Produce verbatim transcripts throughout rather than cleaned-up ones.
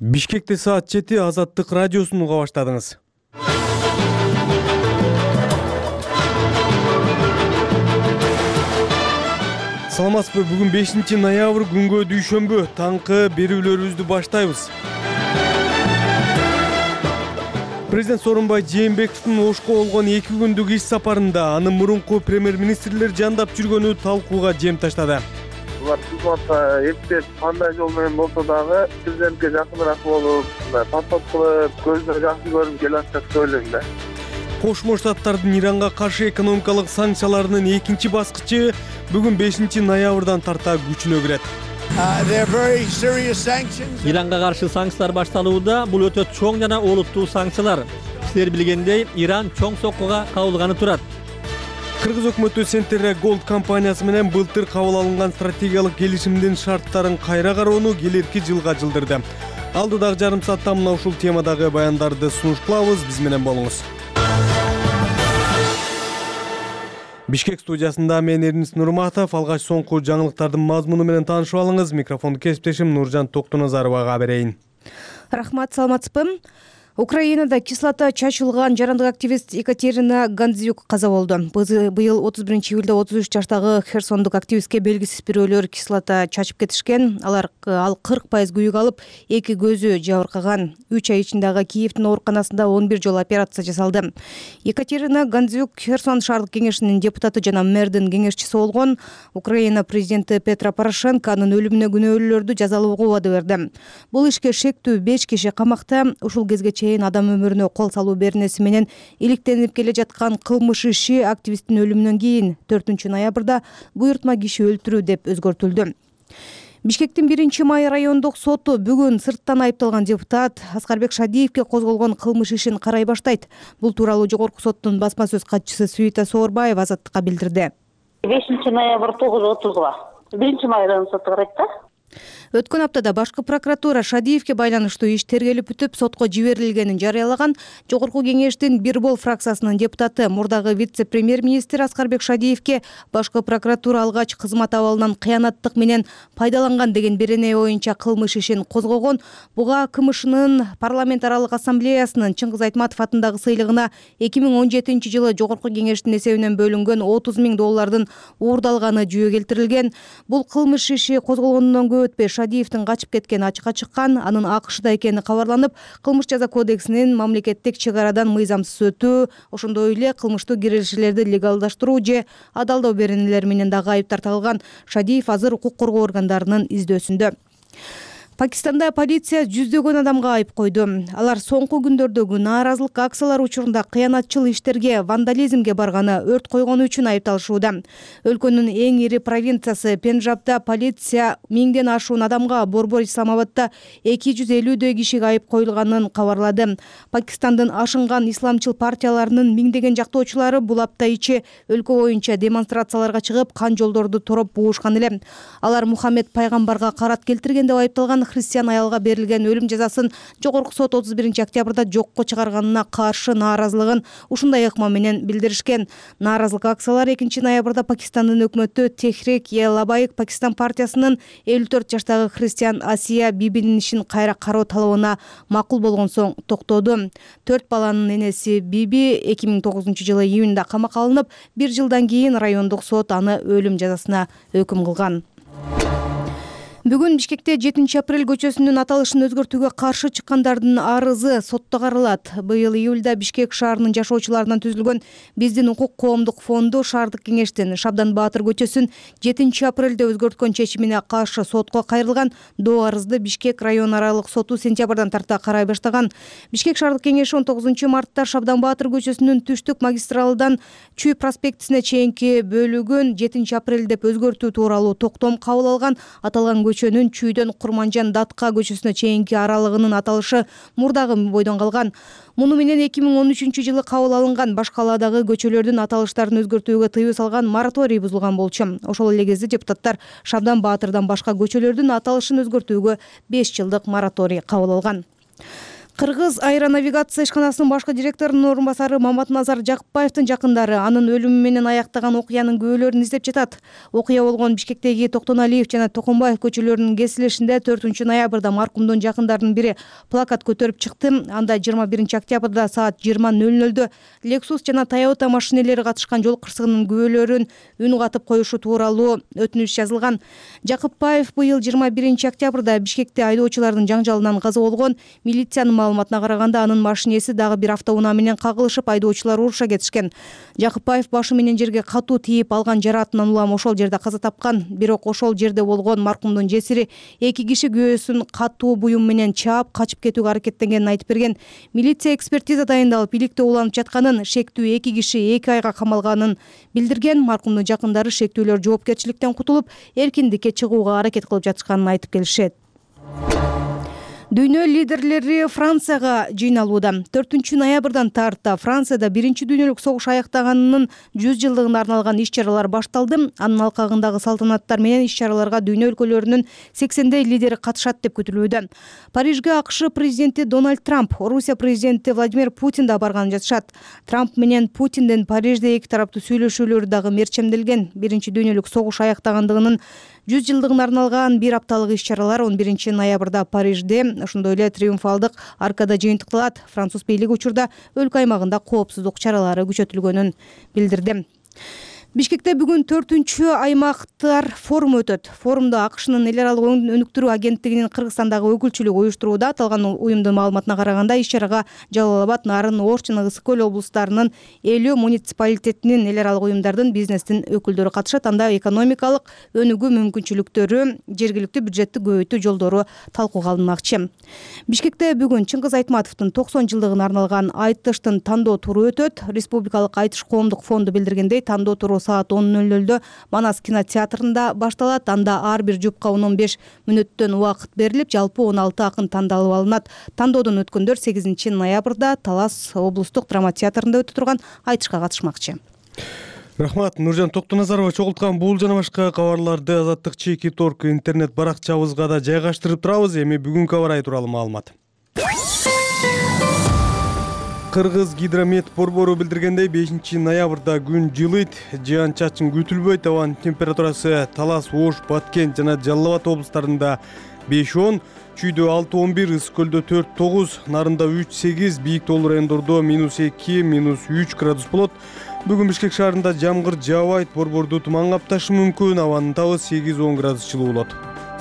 Бишкекте саат жети Азаттык радиосун уга баштадыңыз. Саламатсызбы, бүгүн бешинчи ноябрь күнгө дүйшөмбү, таңкы берүүлөрүбүздү баштайбыз. Президент Сооронбай Жээнбековдун Ошко болгон эки күндүк иш сапарында анын мурунку премьер-министрлер жандап жүргөнү талкууга жем таштады. Булар кызматка эптеп кандай жол менен болсо дагы президентке жакыныраак болуп, паспорт кылып, көзүнө жакшы көрүп келатат деп ойлойм да. Кошмо Штаттардын Иранга каршы экономикалык санкцияларынын экинчи баскычы бүгүн бешинчи ноябрдан тарта күчүнө кирет. Иранга каршы санкциялар башталууда. Бул өтө чоң жана олуттуу санкциялар. Силер билгендей, Иран чоң соккуга кабылганы турат. Кыргыз өкмөтү Centerra Gold компаниясы менен былтыр кабыл алынган стратегиялык келишимдин шарттарын кайра кароону келерки жылга жылдырды. Алдыдагы жарым саатта мына ушул темадагы баяндарды сунуш кылабыз, биз менен болуңуз. Бишкек студиясында мен Эрнис Нурматов, алгач соңку жаңылыктардын мазмуну менен таанышып алыңыз. Микрофонду кесиптешим Нуржан Токтоназаровага берейин. Рахмат, саламатсызбы? Украинада кислота чачылган жарандык активист Екатерина Гандзюк каза болду. Быйыл отуз биринчи июлда отуз үч жаштагы херсондук активистке белгисиз бирөөлөр кислота чачып кетишкен. Алар ал кырк пайыз күйүк алып, эки көзү жабыркаган. үч ай ичинде Киевдин ооруканасында он бир жолу операция жасалды. Екатерина Гандзюк Херсон шаардык кеңешинин депутаты жана мэрдин кеңешчиси болгон. Украина президенти Петро Порошенко анын өлүмүнө күнөөлүүлөрдү жазалоого убада берди. Бул ишке шектүү беш киши камакта. Ушул кезге адам өмүрүнө кол салуу беренеси менен иликтенип келе жаткан кылмыш иши активисттин өлүмүнөн кийин төртүнчү ноябрда буйртма киши өлтүрүү деп өзгөртүлдү. Бишкектин биринчи май райондук соту бүгүн сырттан айыпталган депутат Аскарбек Шадиевке козголгон кылмыш ишин карай баштайт. Бул тууралуу жогорку соттун басма сөз катчысы Сүйүта Соорбаева Азаттыкка билдирди. бешинчи ноябрь тогуз отузга биринчи май райондук соту карайт да. Өткөн аптада башкы прокуратура Шадиевке байланыштуу иш тергелип бүтүп, сотко жиберилгенин жарыялаган. Жогорку кеңештин бир бол фракциясынын депутаты мурдагы вице-премьер-министр Аскарбек Шадиевке башкы прокуратура алгач кызмат абалынан кыянаттык менен пайдаланган деген берене боюнча кылмыш ишин козгогон. Буга КМШнын парламент аралык ассамблеясынын Чыңгыз Айтматов атындагы сыйлыгына эки миң он жетинчи жылы жогорку кеңештин эсебинен бөлүнгөн отуз миң доллардын уурдалганы жүйө келтирилген. Бул кылмыш иши козголгондон көп өтпөй Шадиевдин качып кеткени ачыкка чыккан. Анын АКШда экени кабарланып, кылмыш жаза кодексинин мамлекеттик чек арадан мыйзамсыз өтүү, ошондой эле кылмыштуу киришүүлөрдү легалдаштыруу же адалдоо беренелери менен дагы айыптар тагылган. Шадиев азыр укук коргоо органдарынын издөөсүндө. Пакистанда полиция жүздөгөн адамга айып койду. Алар соңку күндөрдөгү нааразылык акциялары учурунда кыянатчыл иштерге, вандализмге барганы, өрт койгону үчүн айыпталышууда. Өлкөнүн эң ири провинциясы Пенджабда полиция миңден ашуун адамга, Борбор Исламабадда эки жүз элүүдөй кишиге айып коюлганын кабарлады. Пакистандын ашынган исламчыл партияларынын миңдеген жактоочулары бул апта ичи өлкө боюнча демонстрацияларга чыгып, кан жолдорду тороп буушкан эле. Алар Мухаммед пайгамбарга карат келтирген деп айыпталган. Христиан аялга берилген өлүм жазасын жогорку сот отуз биринчи октябрда жокко чыгарганына каршы нааразылыгын ушундай ыкма менен билдиришкен. Нааразылык акциялары экинчи ноябрда Пакистандын өкмөтү Техрик-е-Лабайык Пакистан партиясынын элүү төрт жаштагы христиан Асия Бибинин ишин кайра кароо талабына макул болгон соң токтоду. Төрт баланын энеси Биби эки миң тогузунчу жылы июнда камакка алынып, бир жылдан кийин райондук сот аны өлүм жазасына өкүм кылган. Бүгүн Бишкекте жетинчи апрель көчөсүнүн аталышын өзгөртүүгө каршы чыккандардын арызы сотто каралат. Быйыл июлда Бишкек шаарынын жашоочуларынан түзүлгөн Биздин укук коомдук фонду шаардык кеңештин Шабдан Баатыр көчөсүн жетинчи апрелде өзгөрткөн чечимине каршы сотко кайрылган. Доо арызды Бишкек район аралык соту сентябрдан тарта карай баштаган. Бишкек шаардык кеңеши он тогузунчу мартта Шабдан Баатыр көчөсүнүн түштүк магистралдан Чүй проспектисине чейинки бөлүгүн жетинчи апрель деп өзгөртүү тууралуу токтом кабыл алган. Аталган көчөнүн Чүйдөн Курманжан Датка көчөсүнө чейинки аралыгынын аталышы мурдагы бойдон калган. Муну менен эки миң он үчүнчү жылы кабыл алынган башка кааладагы көчөлөрдүн аталыштарын өзгөртүүгө тыюу салган мораторий бузулган болчу. Ошол эле кезде депутаттар Шабдан Баатырдан башка көчөлөрдүн аталышын өзгөртүүгө беш жылдык мораторий кабыл алган. Кыргыз аэронавигация ишканасынын башкы директорунун орун басары Маматназар Жакыпбаевдин жакындары анын өлүмү менен аяктаган окуянын күбөлөрүн издеп жатат. Окуя болгон Бишкектеги Токтоналиев жана Токомбаев көчөлөрүнүн кесилишинде төртүнчү ноябрда маркумдун жакындарынын бири плакат көтөрүп чыкты. Анда жыйырма биринчи октябрда саат жыйырма ноль нольдо Lexus жана Toyota машинелери катышкан жол кырсыгынын күбөлөрүн үн катып коюшу тууралуу өтүнүш жазылган. Жакыпбаев быйыл жыйырма биринчи октябрда Бишкекте айдоочулардын жаңжалынан каза болгон. Милициянын маалыматына караганда анын машинеси дагы бир автоунаа менен кагылышып, айдоочулар уруша кетишкен. Жакыпбаев башы менен жерге катуу тийип алган жараатынан улам ошол жерде каза тапкан. Бирок ошол жерде болгон маркумдун жесири эки киши күбөсүн катуу буюм менен чаап качып кетүүгө аракеттенгенин айтып берген. Милиция экспертиза дайындалып, иликте уланып жатканын, шектүү эки киши эки айга камалганын билдирген. Маркумдун жакындары шектүүлөр жоопкерчиликтен кутулуп, эркиндикке чыгууга аракет кылып жатышканын айтып келишет. Дүйнө лидерлери Францияга жыйналууда. төртүнчү ноябрдан тарта Францияда биринчи дүйнөлүк согуш аяктаганынын жүз жылдыгына арналган иш-чаралар башталды. Анын алкагындагы салтанаттар менен иш-чараларга дүйнө өлкөлөрүнүн сексендей лидери катышат деп күтүлүүдө. Парижге АКШ президенти Дональд Трамп, Орусия президенти Владимир Путин да барганын жатышат. Трамп менен Путиндин Парижде эки тараптуу сүйлөшүүлөрү дагы мерчемделген. Биринчи дүйнөлүк согуш аяктагандыгынын жүз жылдыгына арналган бир апталык иш-чаралар он биринчи ноябрда Парижде, ошондой эле триумфалдык аркада жыйынтыкталат. Француз бийлиги учурда өлкө аймагында коопсуздук чаралары күчөтүлгөнүн билдирди. Бишкекте бүгүн төртүнчү аймактар форуму өтөт. Форумду АКШнын эл аралык өнүктүрүү агенттигинин Кыргызстандагы өкүлчүлүгү уюштурууда. Аталган уюмдун маалыматына караганда, иш-чарага Жалал Абад, Нарын, Ош жана Ысык көл облустарынын элүү муниципалитетинин эл аралык уюмдардын, бизнестин өкүлдөрү катышат. Анда экономикалык өнүгүү мүмкүнчүлүктөрү, жергиликтүү бюджетти көбөйтүү жолдору талкууга алынмакчы. Бишкекте бүгүн Чыңгыз Айтматовдун токсон жылдыгына арналган айтыштын тандоо туру өтөт. Республикалык айтыш коомдук фонду билдиргендей, тандоо туру саат он ноль нольдо Манас кинотеатрында башталат. Анда ар бир жупка он он беш мүнөттөн убакыт берилип, жалпы он алты акын тандалып алынат. Тандоодон өткөндөр сегизинчи ноябрда Талас облустук драма театрында өтө турган айтышка катышмакчы. Рахмат, Нуржан Токтоназарова чогулткан бул жана башка кабарларды Азаттык чеки торг интернет баракчабызга да жайгаштырып турабыз. Эми бүгүнкү кабар тууралуу маалымат. Кыргыз гидромет борбору билдиргендей, бешинчи ноябрда күн жылыйт, жаан-чачын күтүлбөйт. Абанын температурасы Талас, Ош, Баткен жана Жалал Абад облустарында беш он, Чүйдө алты он бир, Ысык көлдө төрт тогуз, Нарында үч сегиз, Бийик Тоол райондордо минус эки, минус үч градус болот. Бүгүн Бишкек шаарында жамгыр жаабайт, борборду туман капташы мүмкүн. Абанын табы сегиз он градус жылуу болот.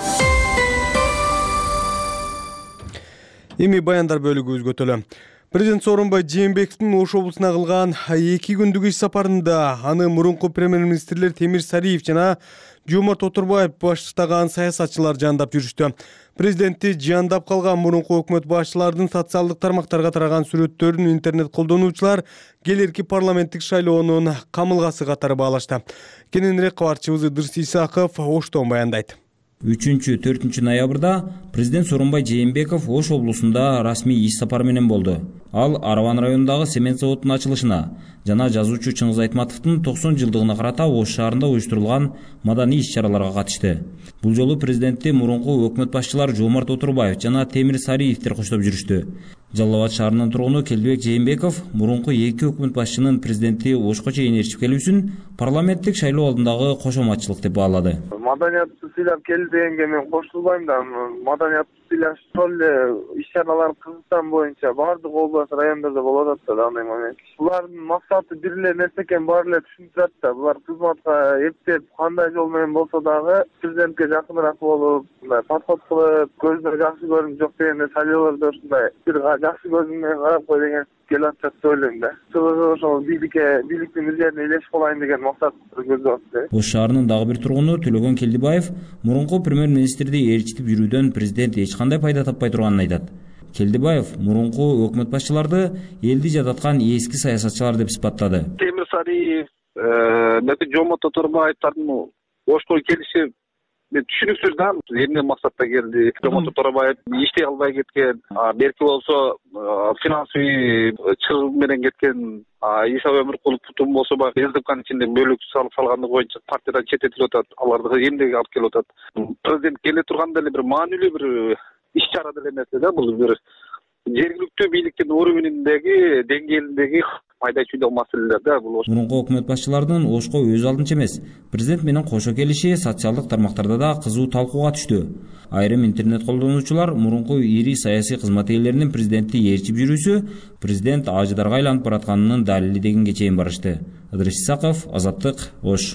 Эми баяндар бөлүгүбүзгө өтөлө. Президент Сооронбай Жээнбековдун Ош облусуна кылган эки күндүк иш сапарында аны мурунку премьер-министрлер Темир Сариев жана Жомарт Отурбаев баштаган саясатчылар жандап жүрүштү. Президентти жандап калган мурунку өкмөт башчыларынын социалдык тармактарга тараган сүрөттөрүн интернет колдонуучулар келерки парламенттик шайлоонун камылгасы катары баалашты. Кененирээк кабарчыбыз Ыдырыс Исаков Оштон баяндайт. үчүнчү төртүнчү ноябрда президент Сооронбай Жээнбеков Ош облусунда расмий иш сапар менен болду. Ал Араван районундагы цемент заводунун ачылышына жана жазуучу Чыңгыз Айтматовдун токсон жылдыгына карата Ош шаарында уюштурулган маданий иш-чараларга катышты. Бул жолу президентти мурунку өкмөт башчылары Жомарт Отурбаев жана Темир Сариевдер коштоп жүрүштү. Жалал Абад шаарынын тургуну Келдибек Жээнбеков мурунку эки өкмөт башчынын президенти Ошко чейин ээрчип келүүсүн парламенттик шайлоо алдындагы кошоматчылык деп баалады. Маданиятты сыйлап келди дегенге мен кошулбайм да. Маданиятты сыйлаш ошол эле иш-чаралар Кыргызстан боюнча бардык область райондордо болуп атат да андай момент. Булардын максаты бир эле нерсе экенин баары эле түшүнүп атат да. Булар кызматка эптеп кандай жол менен болсо дагы президентке жакыныраак болуп, мындай подход кылып, көздөр жакшы көрүнүп жок дегенде шайлоолордо ушундай бир жакшы көз менен карап кой деген келип атат деп ойлойм да. Ошол бийликке, бийликтин бир жерине илешип калайын деген максат көздөп атат. Ош шаарынын дагы бир тургуну Төлөгөн Келдибаев мурунку премьер-министрди ээрчитип жүрүүдөн президент эч кандай пайда таппай турганын айтат. Келдибаев мурунку өкмөт башчыларды элди жататкан эски саясатчылар деп сыпаттады. Темир Сариев, Жомарт Отурбаевдин Ошко келиши түшүнүксүз да. Эмне максатта келди? Жомарт Отурбаев иштей албай кеткен, берки болсо финансовый чыгым менен кеткен. Иса Өмүркуловдун болсо баягы СДКнын ичинде бөлүк салгандыгы боюнча партиядан четтетилип атат. Аларды эмнеге алып келип атат? Президент келе турганда эле бир маанилүү бир иш-чара деле эмес да, бул бир жергиликтүү бийликтин уровеніндеги деңгээлиндеги майда чүйдө маселелер да бул. Мурунку өкмөт башчыларынын Ошко өз алдынча эмес, президент менен кошо келиши социалдык тармактарда да кызуу талкууга түштү. Айрым интернет колдонуучулар мурунку ири саясий кызмат ээлеринин президентти ээрчип жүрүүсү президент ажыдарга айланып баратканынын далили дегенге чейин барышты. Ыдырыс Исаков, Азаттык, Ош.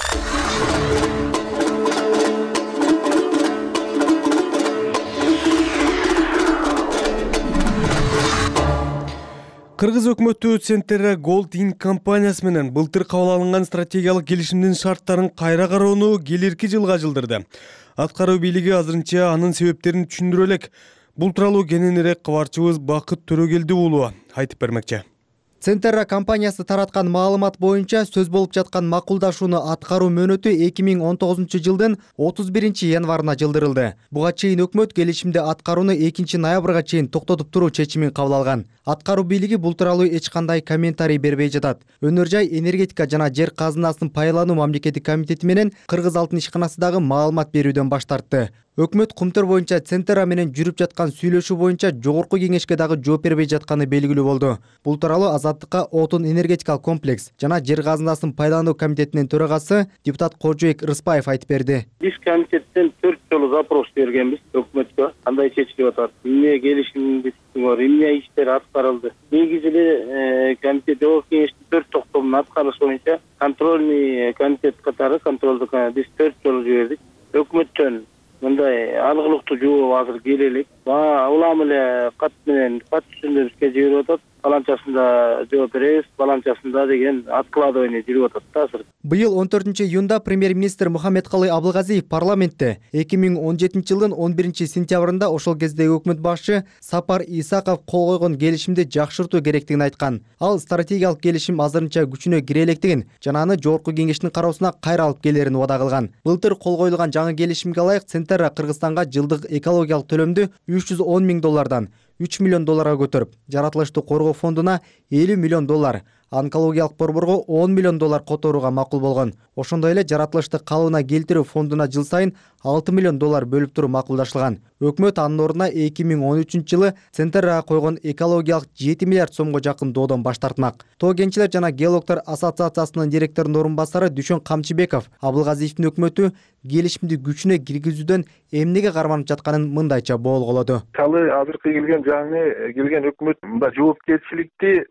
Кыргыз өкмөтү Центерра Gold Inc компаниясы менен былтыр кабыл алынган стратегиялык келишимдин шарттарын кайра кароону келерки жылга жылдырды. Аткаруу бийлиги азырынча анын себептерин түшүндүрө элек. Бул тууралуу кененирээк кабарчыбыз Бакыт Төрөгелди уулу айтып бермекчи. Центерра компаниясы тараткан маалымат боюнча сөз болуп жаткан макулдашууну аткаруу мөөнөтү эки миң он тогузунчу жылдын отуз биринчи январына жылдырылды. Буга чейин өкмөт келишимди аткарууну экинчи ноябрга чейин токтотуп туруу чечимин кабыл алган. Аткаруу бийлиги бул тууралуу эч кандай комментарий бербей жатат. Өнөр жай, энергетика жана жер казынасын пайдалануу мамлекеттик комитети менен Кыргыз алтын ишканасы дагы маалымат берүүдөн баш тартты. Өкмөт кумтөр боюнча Центерра менен жүрүп жаткан сүйлөшүү боюнча жогорку кеңешке дагы жооп бербей жатканы белгилүү болду. Бул тууралуу Азаттыкка Отун энергетикалык комплекс жана жер казынасын пайдалануу комитетинин төрагасы депутат Кожоек Рыспаев айтып берди. Биз комитеттен төрт жолу запрос бергенбиз өкмөткө. Кандай чечилип атат? Эмне келишимдин бар, эмне иштер аткарылды? Негизи эле комитет жогорку кеңештин төрт токтомун аткарыш боюнча контрольный комитет катары контролдук биз төрт жолу жибердик. Өкмөттөн мындай алгылыктуу жооп азыр келе элек. Улам эле кат менен кат түзүндө бизге жиберип атат. Баланчасында жооп беребиз, баланчасында деген откладывание жүрүп атат да азыр. Быйыл он төртүнчү июнда премьер-министр Мухаммедкалый Абылгазиев парламентте эки миң он жетинчи жылдын он биринчи сентябрында ошол кездеги өкмөт башчы Сапар Исаков кол койгон келишимди жакшыртуу керектигин айткан. Ал стратегиялык келишим азырынча күчүнө кире электигин жана аны жогорку кеңештин кароосуна кайра алып келерин убада кылган. Былтыр кол коюлган жаңы келишимге ылайык Центерра Кыргызстанга жылдык экологиялык төлөмдү үч жүз он миң доллардан үч миллион долларга көтөрүп, жаратылышты коргоо фондуна элүү миллион доллар, онкологиялык борборго он миллион доллар которууга макул болгон. Ошондой эле жаратылышты калыбына келтирүү фондуна жыл сайын алты миллион доллар бөлүп туруу макулдашылган. Өкмөт анын ордуна эки миң он үчүнчү жылы Центеррага койгон экологиялык жети миллиард сомго жакын доодон баш тартмак. Тоо кенчилер жана геологтор ассоциациясынын директорунун орун басары Дүшөн Камчыбеков Абылгазиевдин өкмөтү келишимди күчүнө киргизүүдөн эмнеге карманып жатканын мындайча боолголоду. Калы азыркы келген жаңы келген өкмөт мындай жоопкерчиликти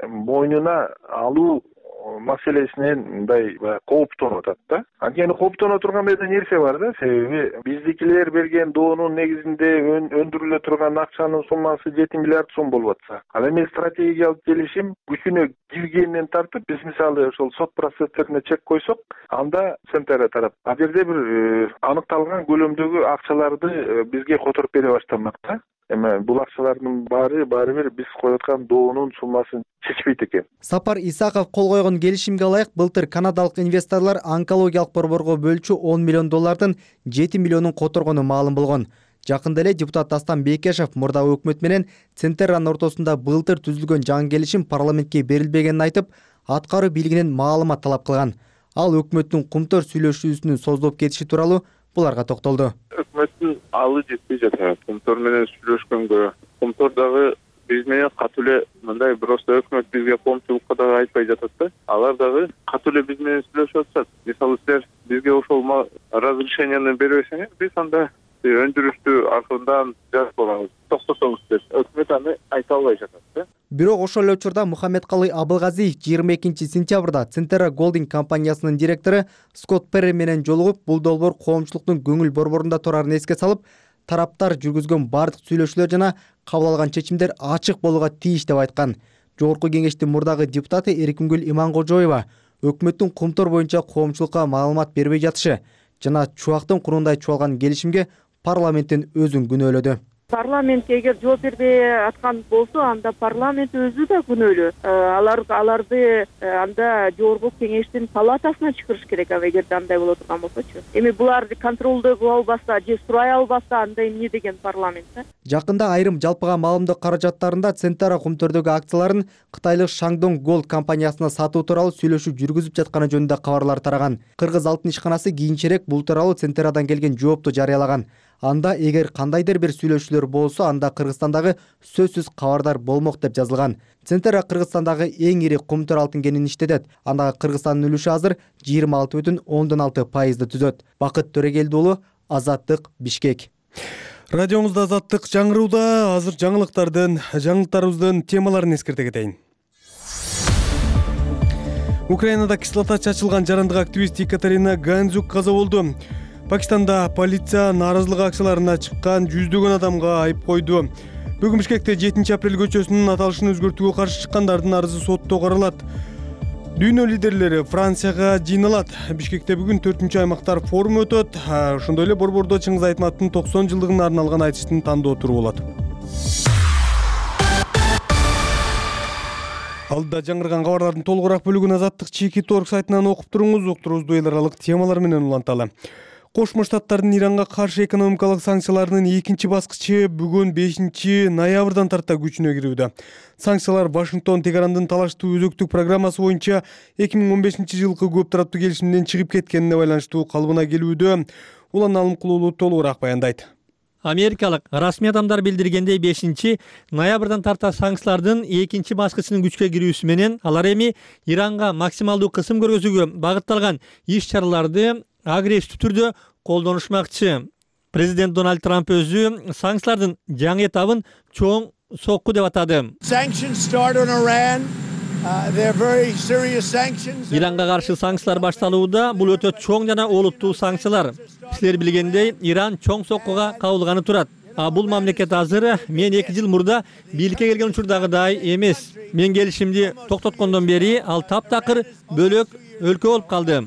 мойнуна алуу маселесинен мындай кооптонуп атат да. Анткени кооптоно турган жерде нерсе бар да, себеби биздикилер берген доонун негизинде өндүрүлө турган акчанын суммасы жети миллиард сом болуп атса, ал эми стратегиялык келишим күчүнө киргенинен тартып, биз мисалы ошол сот процесстерине чек койсок, анда Центерра тарап а жерде бир аныкталган көлөмдөгү акчаларды бизге которуп бере баштамак да. Эми бул акчалардын баары баары бир биз коюп доонун суммасын чечпейт экен. Сапар Исаков кол койгон келишимге ылайык былтыр канадалык инвесторлор онкологиялык борборго бөлчү он миллион доллардын жети миллионун которгону маалым болгон. Жакында эле депутат Дастан Бекешев мурдагы өкмөт менен Центерранын ортосунда былтыр түзүлгөн жаңы келишим парламентке берилбегенин айтып, аткаруу бийлигинен маалымат талап кылган. Ал өкмөттүн кумтөр сүйлөшүүсүнүн созулуп кетиши тууралуу буларга токтолду. Өкмөттүн алы жетпей жатат. Кумтор менен сүйлөшкөнгө, кумтор дагы биз менен катуу эле мындай просто өкмөт бизге коомчулукка дагы айтпай жатат да. Алар дагы катуу эле биз менен сүйлөшүп атышат. Мисалы силер бизге ошол разрешениени бербесеңиз, биз анда өндүрүштү акырындан жазып коебуз, токтотобуз деп өкмөт аны айта албай жатат да. Бирок ошол эле учурда Мухаммедкалый Абылгазиев жыйырма экинчи сентябрда Центерра Gold Inc компаниясынын директору Скотт Перри менен жолугуп, бул долбоор коомчулуктун көңүл борборунда турарын эске салып, тараптар жүргүзгөн бардык сүйлөшүүлөр жана кабыл алган чечимдер ачык болууга тийиш деп айткан. Жогорку кеңештин мурдагы депутаты Эркингүл Иманкожоева өкмөттүн кумтор боюнча коомчулукка маалымат бербей жатышы жана чубактын курундай чуалган келишимге парламенттин өзүн күнөөлөдү. Парламентке эгер жооп бербей аткан болсо, анда парламент өзү да күнөөлүү. Алар аларды анда жогорку кеңештин палатасына чыгарыш керек, эгер андай боло турган болсочу. Эми буларды контролдой кыла албаса же сурай албаса, анда эмне деген парламент да? Жакында айрым жалпыга маалымдоо каражаттарында Центерра кумтөрдөгү акцияларын кытайлык Шаңдон Gold компаниясына сатуу тууралуу сүйлөшүү жүргүзүп жатканы жөнүндө кабарлар тараган. Кыргыз алтын ишканасы кийинчерээк бул тууралуу Центеррадан келген жоопту жарыялаган. Анда эгер кандайдыр бир сүйлөшүүлөр болсо, анда Кыргызстандагы сөзсүз кабардар болмок деп жазылган. Центр Кыргызстандагы эң ири кумтөр алтын кенин иштетет. Андагы Кыргызстандын үлүшү азыр жыйырма алты бүтүн ондон алты пайызды түзөт. Бакыт Төрегелди уулу, Азаттык, Бишкек. Радиоңузда Азаттык жаңырууда. Азыр жаңылыктардын, жаңылыктарыбыздын темаларын эскерте кетейин. Украинада кислота чачылган жарандык активист Екатерина Ганзюк каза болду. Пакистанда полиция нааразылык акцияларына чыккан жүздөгөн адамга айып койду. Бүгүн Бишкекте жетинчи апрель көчөсүнүн аталышын өзгөртүүгө каршы чыккандардын арызы сотто каралат. Дүйнө лидерлери Францияга жыйналат. Бишкекте бүгүн төртүнчү аймактар форуму өтөт. Ошондой эле Борбордо Чыңгыз Айтматовдун токсон жылдыгына арналган айтыштын тандоо туру болот. Алдыда жаңырган кабарлардын толугураак бөлүгүн Азаттык чеки точка орг сайтынан окуп туруңуз. Уктуруубузду эл аралык темалар менен уланталы. Кошмо Штаттардын Иранга каршы экономикалык санкцияларынын экинчи баскычы бүгүн бешинчи ноябрдан тарта күчүнө кирүүдө. Санкциялар Вашингтон Тегерандын талаштуу өзөктүк программасы боюнча эки миң он бешинчи жылкы көп тараптуу келишимден чыгып кеткенине байланыштуу калыбына келүүдө. Улан Алымкулуулу толугураак баяндайт. Америкалык расмий адамдар билдиргендей бешинчи ноябрдан тарта санкциялардын экинчи баскычынын күчкө кирүүсү менен алар эми Иранга максималдуу кысым көргөзүүгө багытталган иш-чараларды агрессивдүү түрдө колдонушмакчы. Президент Дональд Трамп өзү санкциялардын жаңы этабын чоң сокку деп атады. Иранга каршы санкциялар башталууда. Бул өтө чоң жана олуттуу санкциялар. Силер билгендей, Иран чоң соккуга кабылганы турат. А бул мамлекет азыр мен эки жыл мурда бийликке келген учурдагыдай эмес. Мен келишимди токтоткондон бери ал таптакыр бөлөк өлкө болуп калды.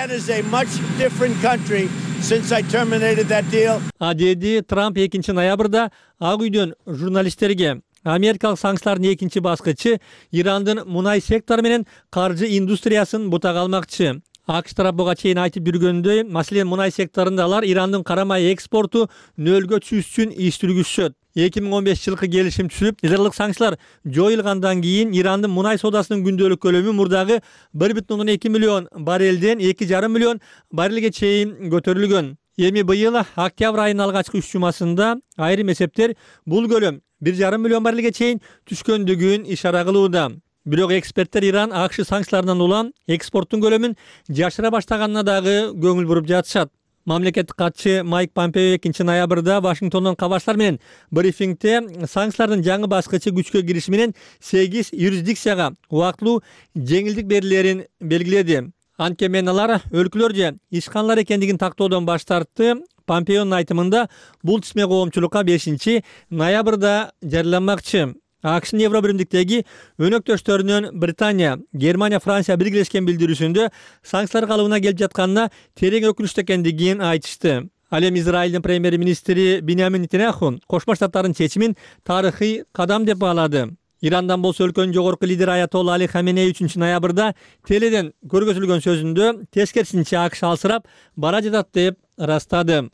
А деди Трамп экинчи ноябрда Ак үйдөн журналисттерге. Америкалык санкциялардын экинчи баскычы Ирандын мунай сектору менен каржы индустриясын бутак алмакчы. АКШ тарап буга чейин айтып жүргөндөй, маселен мунай секторунда алар Ирандын кара май экспорту нөлгө түшүш үчүн иш жүргүзүшөт. эки миң он бешинчи жылкы келишим түзүлүп, израилдык санкциялар жоюлгандан кийин Ирандын мунай соодасынын күндөлүк көлөмү мурдагы бир бүтүн ондон эки миллион баррелден эки жарым миллион баррелге чейин көтөрүлгөн. Эми быйыл октябрь айынын алгачкы үч жумасында айрым эсептер бул көлөм бир жарым миллион баррелге чейин түшкөндүгүн ишара кылууда. Бирок эксперттер Иран АКШ санкцияларынан улам экспорттун көлөмүн жашыра баштаганына дагы көңүл буруп жатышат. Мамлекеттик катчы Майк Помпео экинчи ноябрда Вашингтондон кабарчылар менен брифингде санкциялардын жаңы баскычы күчкө кириши менен сегиз юрисдикцияга убактылуу жеңилдик берилерин белгиледи. Анткени алар өлкөлөр же ишканалар экендигин тактоодон баш тартты. Помпеонун айтымында бул тисме коомчулукка бешинчи ноябрда жарыяланмакчы. АКШнын Евробиримдиктеги өнөктөштөрүнөн Британия, Германия, Франция биргелешкен билдирүүсүндө санкциялар калыбына келип жатканына терең өкүнүчтүү экендигин айтышты. Ал эми Израилдин премьер-министри Биньямин Нетаньяху Кошмо Штаттардын чечимин тарыхый кадам деп баалады. Ирандан болсо өлкөнүн жогорку лидери Аятолла Али Хаменеи үчүнчү ноябрда теледен көргөзүлгөн сөзүндө тескерисинче АКШ алсырап бара жатат деп ырастады.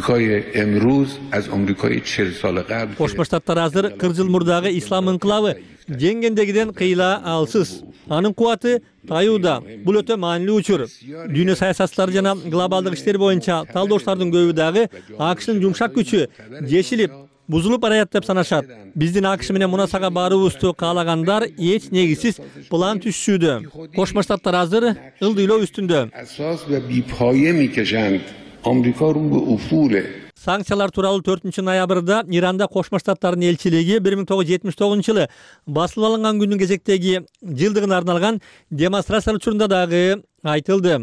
Кошмо Штаттар азыр кырк жыл мурдагы ислам инкылабы жеңгендегиден кыйла алсыз. Анын кубаты таюуда. Бул өтө маанилүү учур. Дүйнө саясатчылары жана глобалдык иштер боюнча талдоочулардын көбү дагы АКШнын жумшак күчү жешилип бузулуп барат деп санашат. Биздин АКШ менен мунасага баруубузду каалагандар эч негизсиз план түзүшүүдө. Кошмо Штаттар азыр ылдыйлоо үстүндө. Санкциялар тууралуу төртүнчү ноябрда Иранда Кошмо Штаттардын элчилиги бир миң тогуз жүз жетимиш тогузунчу жылы басылып алынган күндүн кезектеги жылдыгына арналган демонстрация учурунда дагы айтылды.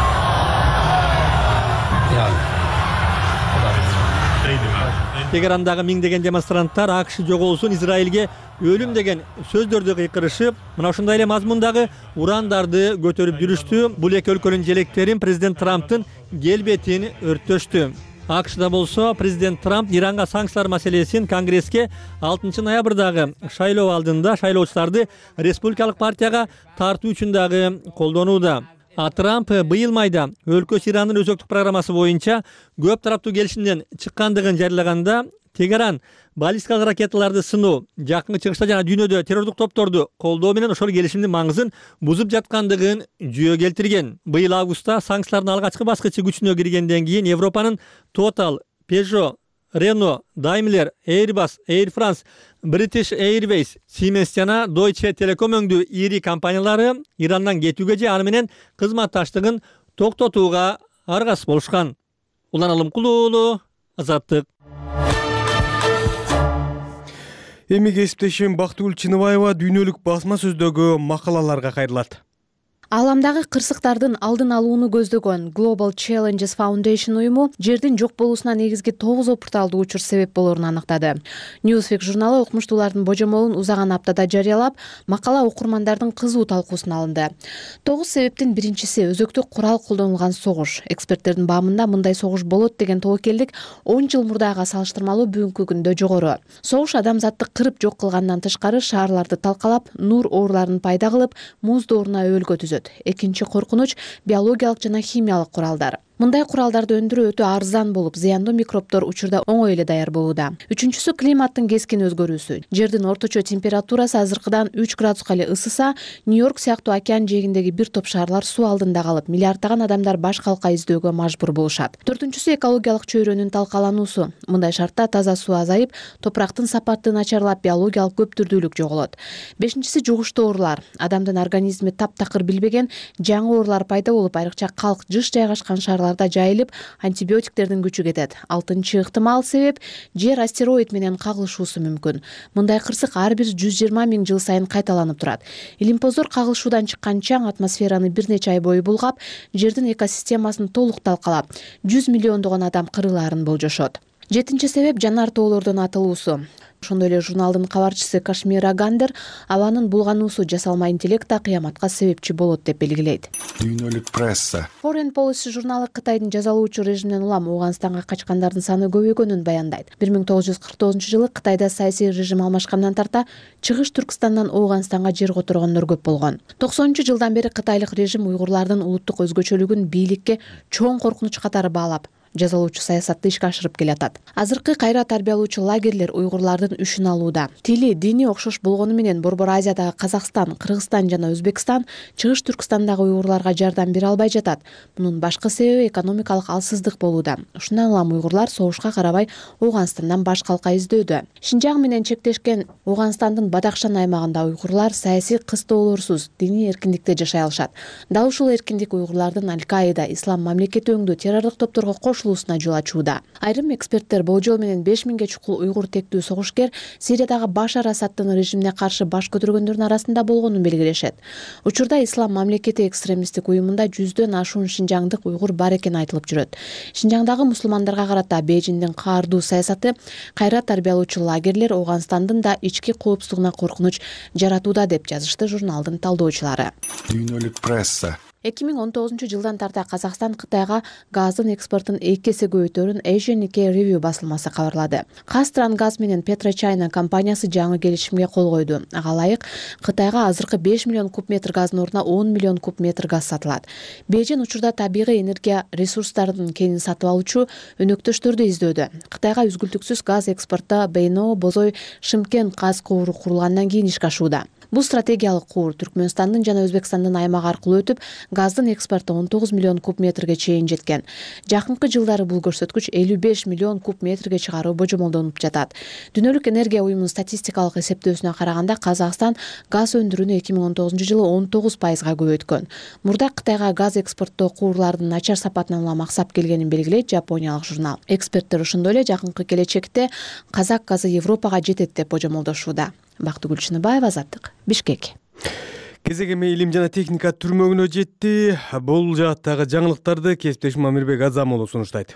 Тегерандагы миңдеген демонстранттар АКШ жоголсун, Израилге өлүм деген сөздөрдү кыйкырышып, мына ушундай эле мазмундагы урандарды көтөрүп жүрүштү. Бул эки өлкөнүн желектерин президент Трамптын келбетин өрттөштү. АКШда болсо президент Трамп Иранга санкциялар маселесин Конгресске алтынчы ноябрдагы шайлоо алдында шайлоочуларды республикалык партияга тартуу үчүн дагы колдонууда. А Трамп быйыл майда өлкөсү Ирандын өзөктүк программасы боюнча көп тараптуу келишимден чыккандыгын жарыялаганда Тегеран баллистикалык ракеталарды сыноо, жакынкы чыгышта жана дүйнөдө террордук топторду колдоо менен ошол келишимдин маңызын бузуп жаткандыгын жүйө келтирген. Быйыл августта санкциялардын алгачкы баскычы күчүнө киргенден кийин Европанын Total, Peugeot, Renault, Daimler, Airbus, Air France, British Airways, Siemens жана Deutsche Telekom өңдүү ири компаниялары Ирандан кетүүгө же аны менен кызматташтыгын токтотууга аргасыз болушкан. Улан Алымкулуу, Азаттык. Эми кесиптешим Бактыгүл Чыныбаева дүйнөлүк басма сөздөгү макалаларга кайрылат. Ааламдагы кырсыктардын алдын алууну көздөгөн Global Challenges Foundation уюму жердин жок болуусуна негизги тогуз опурталдуу учур себеп болоорун аныктады. Newsweek журналы окумуштуулардын божомолун узаган аптада жарыялап, макала окурмандардын кызуу талкуусуна алынды. Тогуз себептин биринчиси өзөктүк курал колдонулган согуш. Эксперттердин баамында мындай согуш болот деген тобокелдик он жыл мурдага салыштырмалуу бүгүнкү күндө жогору. Согуш адамзатты кырып жок кылгандан тышкары шаарларды талкалап, нур ооруларын пайда кылып, муз дооруна өөлгө түзөт. Экинчи коркунуч биологиялык жана химиялык куралдар. Мындай куралдарды өндүрүү өтө арзан болуп, зыяндуу микробдор учурда оңой эле даяр болууда. Үчүнчүсү климаттын кескин өзгөрүүсү. Жердин орточо температурасы азыркыдан үч градуска эле ысыса, Нью-Йорк сыяктуу океан жээгиндеги бир топ шаарлар суу алдында калып, миллиарддаган адамдар баш калка издөөгө мажбур болушат. Төртүнчүсү экологиялык чөйрөнүн талкалануусу. Мындай шартта таза суу азайып, топурактын сапаты начарлап, биологиялык көптүрдүүлүк жоголот. Бешинчиси жугуштуу оорулар. Адамдын организми таптакыр билбеген жаңы оорулар пайда болуп, айрыкча калк, жыш жайгашкан шаарлар жайылып, антибиотиктердин күчү кетет. Алтынчы ыктымал себеп жер астероид менен кагылышуусу мүмкүн. Мындай кырсык ар бир жүз жыйырма миң жыл сайын кайталанып турат. Илимпоздор кагылышуудан чыккан чаң атмосфераны бир нече ай бою булгап, жердин экосистемасын толук талкалап, жүз миллиондогон адам кырылаарын болжошот. Жетинчи себеп жанар тоолордун атылуусу. Ошондой эле журналдын кабарчысы Кашмира Гандер абанын булгануусу жасалма интеллекта кыяматка себепчи болот деп белгилейт. Дүйнөлүк пресса. Foreign Policy журналы Кытайдын жазалуучу режимден улам Ооганстанга качкандардын саны көбөйгөнүн баяндайт. бир миң тогуз жүз кырк тогузунчу жылы Кытайда саясий режим алмашкандан тарта Чыгыш Түркстандан Ооганстанга жер которгондор көп болгон. токсонунчу жылдан бери кытайлык режим уйгурлардын улуттук өзгөчөлүгүн бийликке чоң коркунуч катары баалап, жазалуучу саясатты ишке ашырып келатат. Азыркы кайра тарбиялоочу лагерлер уйгурлардын үшүн алууда. Тили, дини окшош болгону менен Борбор Азиядагы Казакстан, Кыргызстан жана Өзбекстан Чыгыш Түркстандагы уйгурларга жардам бере албай жатат. Мунун башкы себеби экономикалык алсыздык болууда. Ушундан улам уйгурлар согушка карабай Ооганстандан баш калка издөөдө. Шинжаң менен чектешкен Ооганстандын Бадакшан аймагында уйгурлар саясий кыстоолорсуз, диний эркиндикте жашай алышат. Дал ушул эркиндик уйгурлардын Аль-Каида, Ислам мамлекети өңдүү террорлук топторго кошулуусуна жол ачууда. Айрым эксперттер болжол менен беш миңге чукул уйгур тектүү согушкер Сириядагы Башар Асаддын режимине каршы баш көтөргөндөрдүн арасында болгонун белгилешет. Учурда Ислам мамлекети экстремисттик уюмунда жүздөн ашуун шинжаңдык уйгур бар экени айтылып жүрөт. Шинжаңдагы мусулмандарга карата Бейжиңдин каардуу саясаты кайра тарбиялоочу лагерлер Ооганстандын да ички коопсуздугуна коркунуч жаратууда деп жазышты журналдын талдоочулары. Дүйнөлүк пресса. эки миң он тогузунчу жылдан тарта Казакстан Кытайга газдын экспортун эки эсе көбөйтөөрүн Asian Nikkei Review басылмасы кабарлады. Казтран газ менен PetroChina компаниясы жаңы келишимге кол койду. Ага ылайык Кытайга азыркы беш миллион куб метр газдын ордуна он миллион куб метр газ сатылат. Бейжиң учурда табигый энергия ресурстарынын кенин сатып алуучу өнөктөштөрдү издөөдө. Кытайга үзгүлтүксүз газ экспорту Бейно, Бозой, Шымкент газ кууру курулгандан кийин ишке ашууда. Бул стратегиялык куур Түркмөнстандын жана Өзбекстандын аймагы аркылуу өтүп, газдын экспорту он тогуз миллион куб метрге чейин жеткен. Жакынкы жылдары бул көрсөткүч элүү беш миллион куб метрге чыгаруу божомолдонуп жатат. Дүйнөлүк энергия уюмунун статистикалык эсептөөсүнө караганда Казакстан газ өндүрүүнү эки миң он тогузунчу жылы он тогуз пайызга көбөйткөн. Мурда Кытайга газ экспорттоо куурлардын начар сапатынан улам аксап келгенин белгилейт жапониялык журнал. Эксперттер ошондой эле жакынкы келечекте казак газы Европага жетет деп божомолдошууда. Бактыгүл Чыныбаева, Азаттык, Бишкек. Кезек эми илим жана техника түрмөгүнө жетти. Бул жааттагы жаңылыктарды кесиптешим Амирбек Азамолу сунуштайт.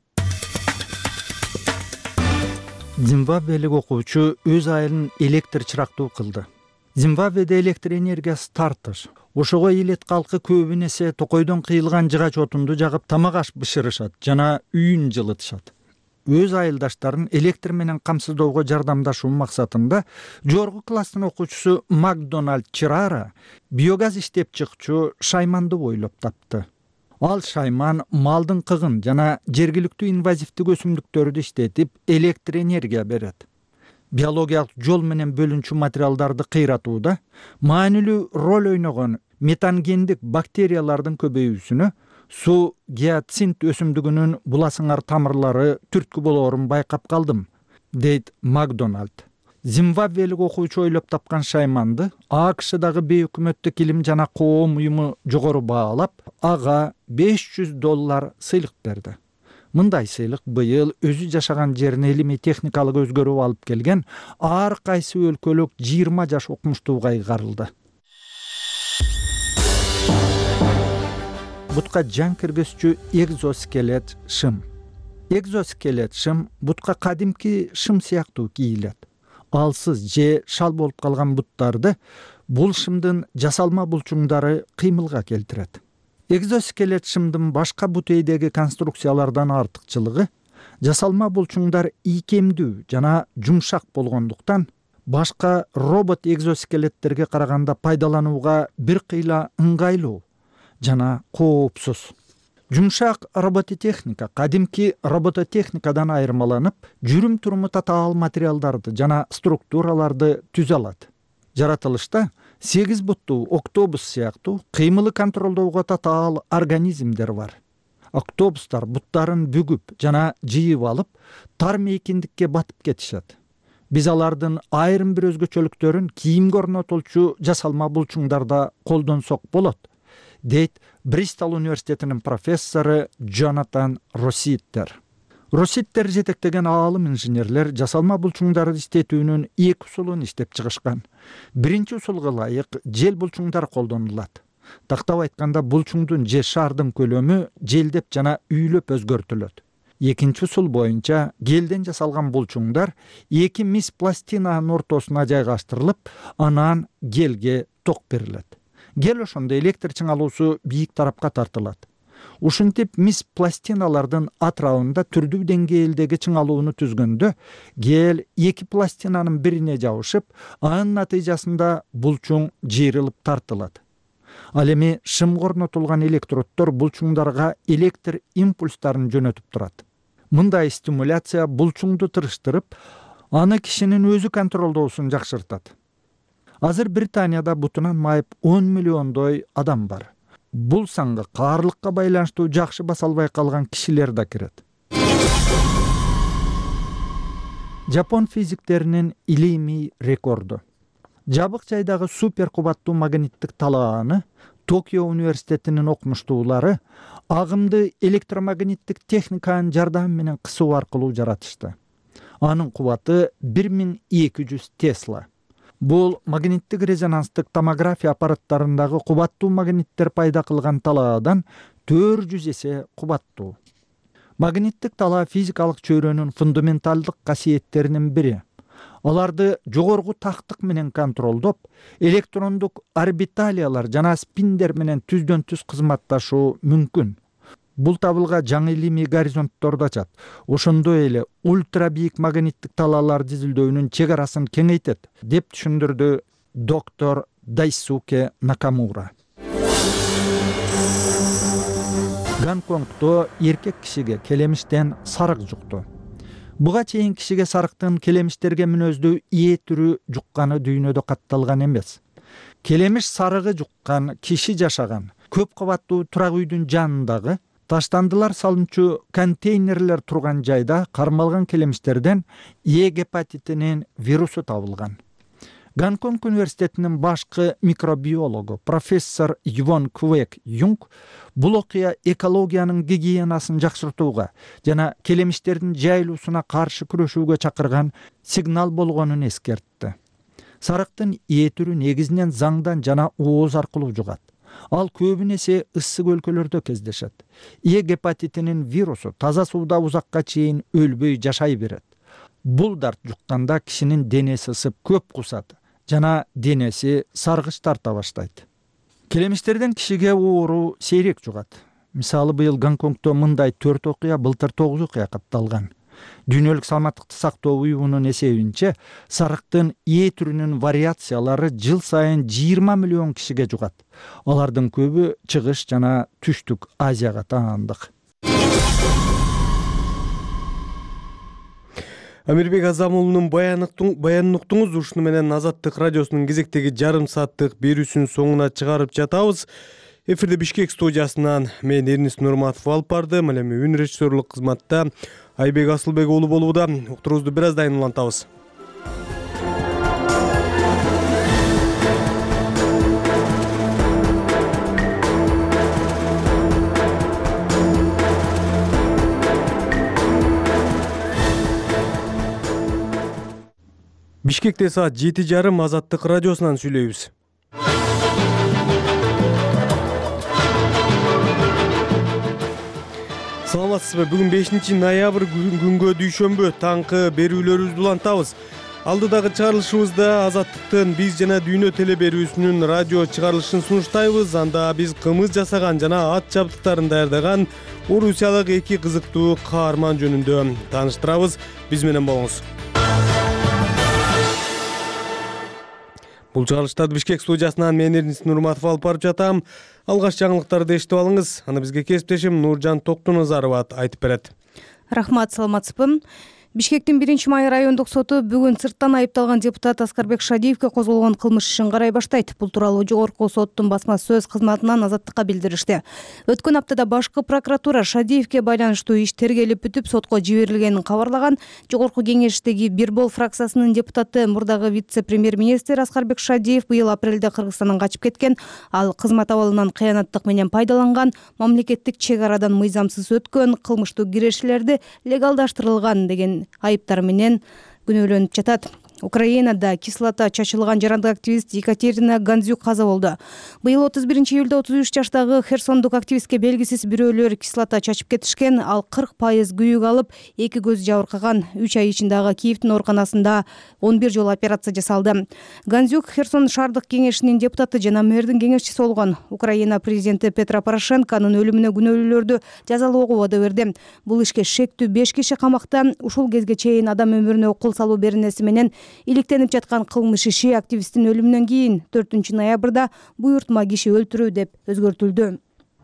Зимбабвелик окуучу өз айылын электр чырактуу кылды. Зимбабведе электр энергиясы тартыш. Ошого элет калкы көбүн эсе токойдон кыйылган жыгач отунду жагып тамак аш бышырышат жана үйүн жылытышат. Өз айылдаштарын электр менен камсыздоого жардамдашуу максатында жогорку класстын окуучусу Макдоналд Чирара биогаз иштеп чыкчу шайманды ойлоп тапты. Ал шайман малдын кыгын жана жергиликтүү инвазивдик өсүмдүктөрдү иштетип электр энергия берет. Биологиялык жол менен бөлүнчү материалдарды кыйратууда маанилүү роль ойногон метангендик бактериялардын көбөйүүсүнө Суу гиацинт өсүмдүгүнүн буласыңар тамырлары түрткү болоорун байкап калдым, дейт Макдоналд. Зимбабвелик окуучу ойлоп тапкан шайманды АКШдагы бейөкмөттүк илим жана коом уюму жогору баалап, ага беш жүз доллар сыйлык берди. Мындай сыйлык быйыл өзү жашаган жерине илимий техникалык өзгөрүү алып келген ар кайсы өлкөлүк жыйырма жаш окумуштууга ыйгарылды. Бутка жан киргизчү экзоскелет шым. Экзоскелет шым бутка кадимки шым сыяктуу кийилет. Алсыз же шал болуп калган буттарды бул шымдын жасалма булчуңдары кыймылга келтирет. Экзоскелет шымдын башка бутейдеги конструкциялардан артыкчылыгы жасалма булчуңдар ийкемдүү жана жумшак болгондуктан башка робот экзоскелеттерге караганда пайдаланууга бир кыйла ыңгайлуу жана коопсуз. Жумшак робототехника кадимки робототехникадан айырмаланып, жүрүм туруму татаал материалдарды жана структураларды түзө алат. Жаратылышта сегиз буттуу октобус сыяктуу кыймылы контролдоого татаал организмдер бар. Октобустар буттарын бүгүп жана жыйып алып, тар мейкиндикке батып кетишет. Биз алардын айрым бир өзгөчөлүктөрүн кийимге орнотулчу жасалма булчуңдарда колдонсок болот, дейт Бристол университетинин профессору Джонатан Росситтер. Росситтер жетектеген аалым инженерлер жасалма булчуңдарды иштетүүнүн эки усулун иштеп чыгышкан. Биринчи усулга ылайык жел булчуңдар колдонулат. Тактап айтканда булчуңдун же шардын көлөмү желдеп жана үйлөп өзгөртүлөт. Экинчи усул боюнча гелден жасалган булчуңдар эки мис пластинанын ортосуна жайгаштырылып, анан гелге ток берилет. Гел ошондо электр чыңалуусу бийик тарапка тартылат. Ушинтип мис пластиналардын атрабында түрдүү деңгээлдеги чыңалууну түзгөндө гел эки пластинанын бирине жабышып, анын натыйжасында булчуң жыйрылып тартылат. Ал эми шымга орнотулган электроддор булчуңдарга электр импульстарын жөнөтүп турат. Мындай стимуляция булчуңду тырыштырып, аны кишинин өзү контролдоосун жакшыртат. Азыр Британияда бутунан майып он миллиондой адам бар. Бул санга каарлыкка байланыштуу жакшы баса албай калган кишилер да кирет. Жапон физиктеринин илимий рекорду. Жабык жайдагы супер кубаттуу магниттик талааны Токио университетинин окумуштуулары агымды электромагниттик техниканын жардамы менен кысуу аркылуу жаратышты. Анын кубаты бир миң эки жүз тесла. Бул магниттик резонанстык томография аппараттарындагы кубаттуу магниттер пайда кылган талаадан төрт жүз эсе кубаттуу. Магниттик талаа физикалык чөйрөнүн фундаменталдык касиеттеринин бири. Аларды жогорку тактык менен контролдоп, электрондук орбиталиялар жана спиндер менен түздөн түз кызматташуу мүмкүн. Бул табылга жаңы илимий горизонтторду ачат. Ошондой эле ультра бийик магниттик талааларды изилдөөнүн чек арасын кеңейтет, деп түшүндүрдү доктор Дайсуке Накамура. Гонконгдо эркек кишиге келемиштен сарык жукту. Буга чейин кишиге сарыктын келемиштерге мүнөздүү ээ түрү жукканы дүйнөдө катталган эмес. Келемиш сарыгы жуккан киши жашаган көп кабаттуу турак үйдүн жанындагы таштандылар салынчу контейнерлер турган жайда кармалган келемиштерден Е гепатитинин вирусу табылган. Гонконг университетинин башкы микробиологу профессор Ивон Квек Юнг бул окуя экологиянын гигиенасын жакшыртууга жана келемиштердин жайылуусуна каршы күрөшүүгө чакырган сигнал болгонун эскертти. Сарыктын ээ түрү негизинен заңдан жана ооз аркылуу жугат. Ал көбүнесе ысык өлкөлөрдө кездешет. Е гепатитинин вирусу таза сууда узакка чейин өлбөй жашай берет. Бул дарт жукканда кишинин денеси ысып көп кусат жана денеси саргыч тарта баштайт. Келемиштерден кишиге оору сейрек жугат. Мисалы, быйыл Гонконгдо мындай төрт окуя, былтыр тогуз окуя катталган. Дүйнөлүк саламаттыкты сактоо уюмунун эсебинче, сарыктын ээ түрүнүн вариациялары жыл сайын жыйырма миллион кишиге жугат. Алардын көбү чыгыш жана түштүк Азияга таандык. Амирбек Азамулунун баянын уктуңуз. Ушуну менен Азаттык радиосунун кезектеги жарым сааттык берүүсүнүн соңуна чыгарып жатабыз. Эфирде Бишкек студиясынан мен Эрнис Нурматов алып бардым. Ал эми үн режиссерлук кызматта Айбек Асылбек уулу болууда. Уктуруубузду бир аздан улантабыз. Бишкекте саат жети жарым Азаттык радиосунан сүйлөйбүз. Саламатсызбы? Бүгүн бешинчи ноябрь күнгө дүйшөмбү таңкы берүүлөрүбүздү улантабыз. Алдыдагы чыгарылышыбызда Азаттыктын Биз жана Дүйнө теле берүүсүнүн радио чыгарылышын сунуштайбыз. Анда биз кымыз жасаган жана ат жабдыктарын даярдаган Орусиялык эки кызыктуу каарман жөнүндө тааныштырабыз. Биз менен болуңуз. Бул чыгарылыштарды Бишкек студиясынан мен Эрнис Нурматов алып барып жатам. Алгаш жаңылыктарды эшитип алыңыз. Аны бизге кесиптешим Нуржан Токтоназарова айтып берет. Рахмат, саламатсызбы? Бишкектин биринчи май райондук соту бүгүн сырттан айыпталган депутат Аскарбек Шадиевке козголгон кылмыш ишин карай баштайт. Бул тууралуу жогорку соттун басма сөз кызматынан Азаттыкка билдиришти. Өткөн аптада башкы прокуратура Шадиевке байланыштуу иш тергелип бүтүп сотко жиберилгенин кабарлаган. Жогорку кеңештеги Бирбол фракциясынын депутаты мурдагы вице-премьер-министр Аскарбек Шадиев быйыл апрелде Кыргызстандан качып кеткен. Ал кызмат абалынан кыянаттык менен пайдаланган, мамлекеттик чек арадан мыйзамсыз өткөн, кылмыштуу кирешилерди легалдаштырылган деген айыптар менен күнөөлөнүп жатат. Украинада кислота чачылган жарандык активист Екатерина Гандзюк каза болду. Быйыл отуз биринчи июлда отуз үч жаштагы херсондук активистке белгисиз бирөөлөр кислота чачып кетишкен. Ал кырк пайыз күйүк алып, эки көзү жабыркаган. үч ай ичинде Киевдин ооруканасында он бир жолу операция жасалды. Гандзюк Херсон шаардык кеңешинин депутаты жана мэрдин кеңешчиси болгон. Украина президенти Петро Порошенконун өлүмүнө күнөөлүүлөрдү жазалоого убада берди. Бул ишке шектүү беш киши камакта. Ушул кезге чейин адам өмүрүнө кол салуу беренеси менен иликтенип жаткан кылмыш иши активисттин өлүмүнөн кийин төртүнчү ноябрда буйртма киши өлтүрүү деп өзгөртүлдү.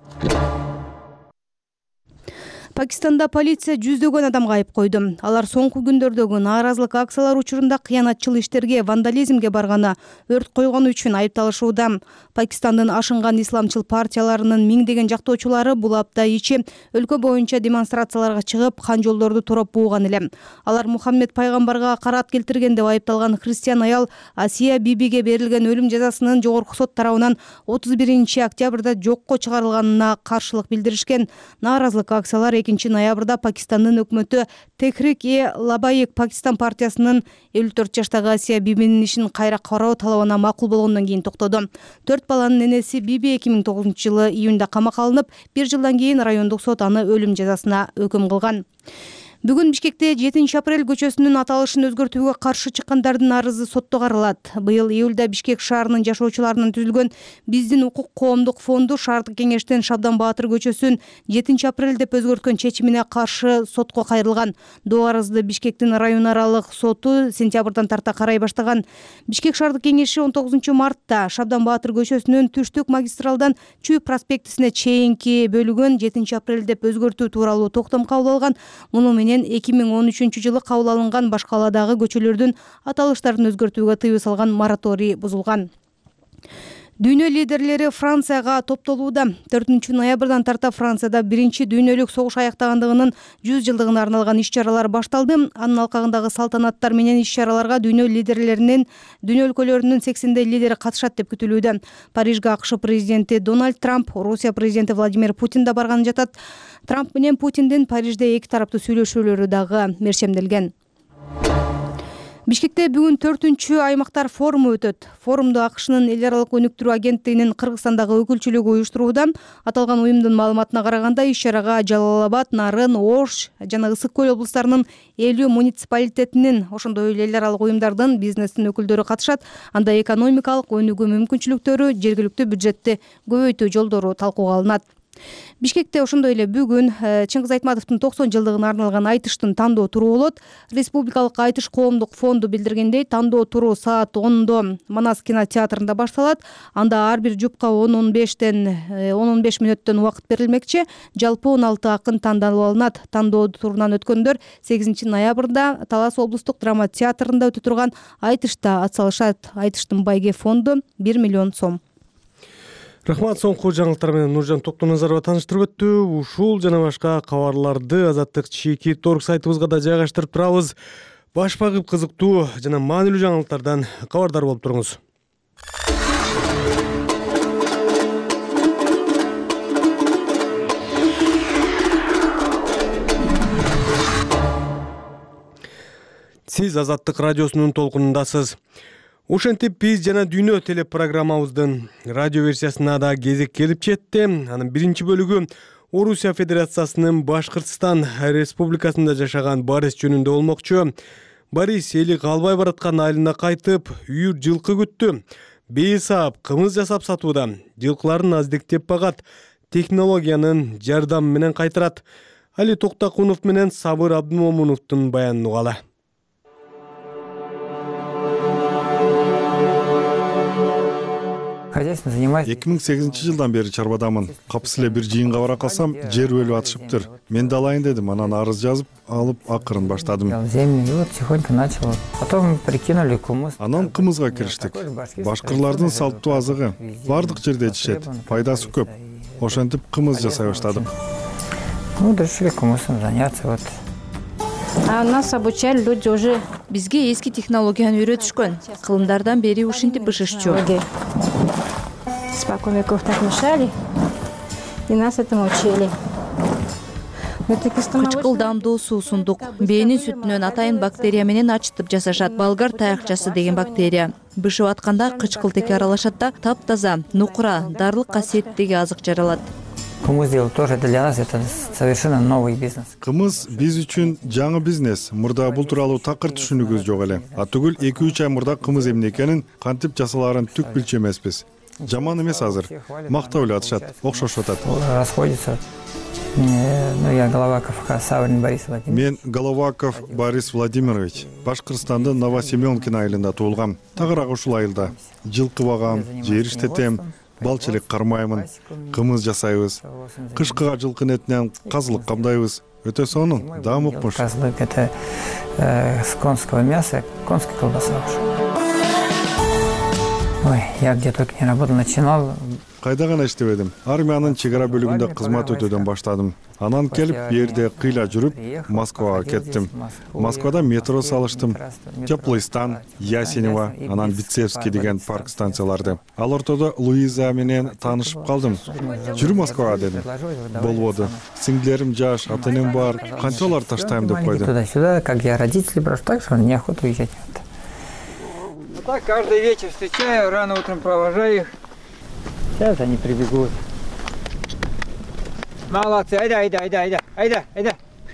Пакистанда полиция жүздөгөн адамга айып койду. Алар соңку күндөрдөгү нааразылык акциялар учурунда кыянатчыл иштерге, вандализмге барганы, өрт койгону үчүн айыпталышууда. Пакистандын ашынган исламчыл партияларынын миңдеген жактоочулары бул апта ичи өлкө боюнча демонстрацияларга чыгып, кан жолдорду туроп бууган эле. Алар Мухаммед пайгамбарга карат келтирген деп айыпталган христиан аял Асия Бибиге берилген өлүм жазасынын жогорку сот тарабынан отуз биринчи октябрда жокко чыгарылганына каршылык билдиришкен. Нааразылык акциялар экинчи ноябрда Пакистандын өкмөтү Техрик-e-Лабайик Пакистан партиясынын элүү төрт жаштагы Асия Бибинин ишин кайра кароо талабына макул болгондон кийин токтоду. Төрт баланын энеси Биби эки миң тогузунчу жылы июнда камакка алынып, бир жылдан кийин райондук сот аны өлүм жазасына өкүм кылган. Бүгүн Бишкекте жетинчи апрель көчөсүнүн аталышын өзгөртүүгө каршы чыккандардын арызы сотто каралат. Быйыл июлда Бишкек шаарынын жашоочуларынан түзүлгөн Биздин укук коомдук фонду шаардык кеңештен Шабдан Баатыр көчөсүн жетинчи апрель деп өзгөрткөн чечимине каршы сотко кайрылган. Доо арызды Бишкектин район аралык соту сентябрдан тарта карай баштаган. Бишкек шаардык кеңеши он тогузунчу мартта Шабдан Баатыр көчөсүнүн түштүк магистралдан Чүй проспектисине чейинки бөлүгүн жетинчи апрель деп өзгөртүү тууралуу токтом кабыл алган. Муну менен эки миң он үчүнчү жылы кабыл алынган башка кааладагы көчөлөрдүн аталыштарын өзгөртүүгө тыюу салган мораторий бузулган. Дүйнө лидерлери Францияга топтолууда. төртүнчү ноябрдан тарта Францияда биринчи дүйнөлүк согуш аяктагандыгынын жүз жылдыгына арналган иш-чаралар башталды. Анын алкагындагы салтанаттар менен иш-чараларга дүйнө лидерлеринин, дүйнө өлкөлөрүнүн сексендей лидери катышат деп күтүлүүдө. Парижге АКШ президенти Дональд Трамп, Русия президенти Владимир Путин да барганы жатат. Трамп менен Путиндин Парижде эки тараптуу сүйлөшүүлөрү дагы мерчемделген. Бишкекте бүгүн төртүнчү аймактар форуму өтөт. Форумду АКШнын эл аралык өнүктүрүү агенттигинин Кыргызстандагы өкүлчүлүгү уюштурууда. Аталган уюмдун маалыматына караганда, иш-чарага Жалал-Абад, Нарын, Ош жана Ысык көл облустарынын элүү муниципалитетинин, ошондой эле эл аралык уюмдардын, бизнестин өкүлдөрү катышат. Анда экономикалык өнүгүү мүмкүнчүлүктөрү, жергиликтүү бюджетти көбөйтүү жолдору талкууга алынат. Бишкекте ошондой эле бүгүн Чыңгыз Айтматовдун токсон жылдыгына арналган айтыштын тандоо туру болот. Республикалык айтыш коомдук фонду билдиргендей, тандоо туру саат ондо Манас кинотеатрында башталат. Анда ар бир жупка он он бештен он он беш мүнөттөн убакыт берилмекчи. Жалпы он алты акын тандалып алынат. Тандоо турунан өткөндөр сегизинчи ноябрда Талас облустук драма театрында өтө турган айтышта атсалышат. Айтыштын байге фонду бир миллион сом. Рахмат, соңку жаңылыктар менен Нуржан Токтоназарова тааныштырып өттү. Ушул жана башка кабарларды Азаттык чеки торг сайтыбызга да жайгаштырып турабыз. Баш багып кызыктуу жана маанилүү жаңылыктардан кабардар болуп туруңуз. Сиз Азаттык радиосунун толкунундасыз. Ошентип биз жана дүйнө телепрограммабыздын радио версиясына да кезек келип жетти. Анын биринчи бөлүгү Орусия Федерациясынын Башкыртстан Республикасында жашаган Борис жөнүндө болмокчу. Борис эли калбай бараткан айылына кайтып, үйүр жылкы күттү. Бейсап кымыз жасап сатууда. Жылкыларын аздектеп багат, технологиянын жардамы менен кайтарат. Али Токтакунов менен Сабыр Абдымомуновдун баянын угалы. эки миң сегизинчи жылдан бери чарбадамын. Капыс эле бир жыйынга бара калсам, жер бөлүп атышыптыр. Мен да алайын дедим, анан арыз жазып алып акырын баштадым. Анан кымызга кириштик. Башкырлардын салттуу азыгы. Бардык жерде ичишет, пайдасы көп. Ошентип кымыз жасай баштадык. А нас обучали люди уже. Бизге эски технологияны үйрөтүшкөн. Кылымдардан бери ушинтип бышышчу. Спокон веков так мешали, и нас этому учили. Кычкыл дамдуу суу сундук. Бээнин сүтүнөн атайын бактерия менен ачытып жасашат. Болгар таякчасы деген бактерия. Бышып атканда кычкылтеке аралашат да таптаза, нукура, дарлык касиеттеги азык жаралат. Кымыз дело тоже для нас это совершенно новый бизнес. Кымыз биз үчүн жаңы бизнес. Мурда бул тууралуу такыр түшүнүгүбүз жок эле. А түгүл эки үч ай мурда кымыз эмне экенин, кантип жасалаарын түк билчү эмеспиз. Жаман эмес азыр. Мактап эле атышат, окшошуп атат. Расходится. Ну, я Головаков Саврин Борис Владимирович. Мен Головаков Борис Владимирович. Башкырстандын Новосемёнкин айылында туулгам. Тагыраак ушул айылда. Жылкы багам, жер иштетем, балчылык кармаймын, кымыз жасайбыз. Кышкыга жылкынын этинен казылык камдайбыз. Өтө сонун, дамыкмыш. Казылык это с конского мяса, конская колбаса уж. Ой, я где только не работал, начинал. Кайда гана иштебедим. Армиянын чек ара бөлүгүндө кызмат өтөөдөн баштадым. Анан келип, жерде кыйла жүрүп, Москвага кеттим. Москвада метро салыштым. Теплый стан, Ясенева, анан Бицевский деген парк станцияларды. Ал ортодо Луиза менен таанышып калдым. Жүрү Москвага дедим. Болбоду. Сиңдилерим жаш, ата-энем бар. Канча алар таштайм деп койду. Туда-сюда, как я родители прошу, так что неохота уезжать. Вот так каждый вечер встречаю, рано утром провожаю их. Сейчас они прибегут. Молодцы, айда, айда, айда, айда, айда, айда.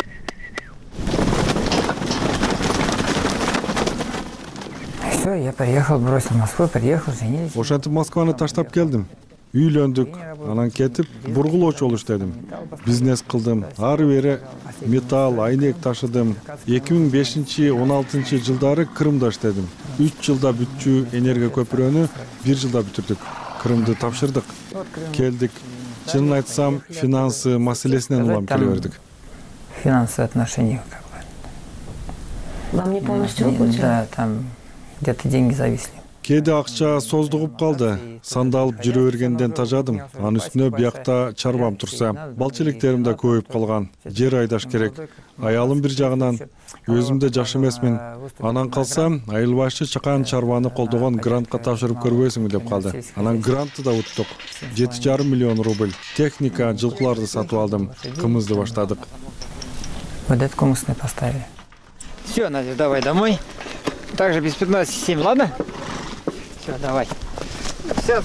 Все, я приехал, бросил Москву, приехал, женились. Ошентип Москваны таштап келдим. Үйлөндүк, анан кетип бургулоочу болуш дедим. Бизнес кылдым. Ары бери металл, айнек ташыдым. эки миң бешинчи он алтынчы жылдары Крымда иштедим. үч жылда бүтчү энергия көпүрөнү бир жылда бүтүрдүк. Крымды тапшырдык. Келдик. Чынын айтсам, финансы маселесинен улам келе бердик. Финансовые отношения как бы. Вам не полностью выплатили? Да, там где-то деньги зависли. Кээде акча создугуп калды. Сандалып жүрө бергенден тажадым. Анын үстүнө биякта чарбам турса, балчылыктерим да көбөйүп калган. Жер айдаш керек. Аялым бир жагынан, өзүм да жаш эмесмин. Анан калсам, айыл башы чакан чарбаны колдогон грантка тапшырып көрбөйсүңбү деп калды. Анан грантты да уттук. жети жарым миллион рубль. Техника, жылкыларды сатып алдым. Кымызды баштадык. Вот это кумысный поставили. Все, Надя, давай домой. Также без пятнадцати семь, ладно? Все, давай. Все.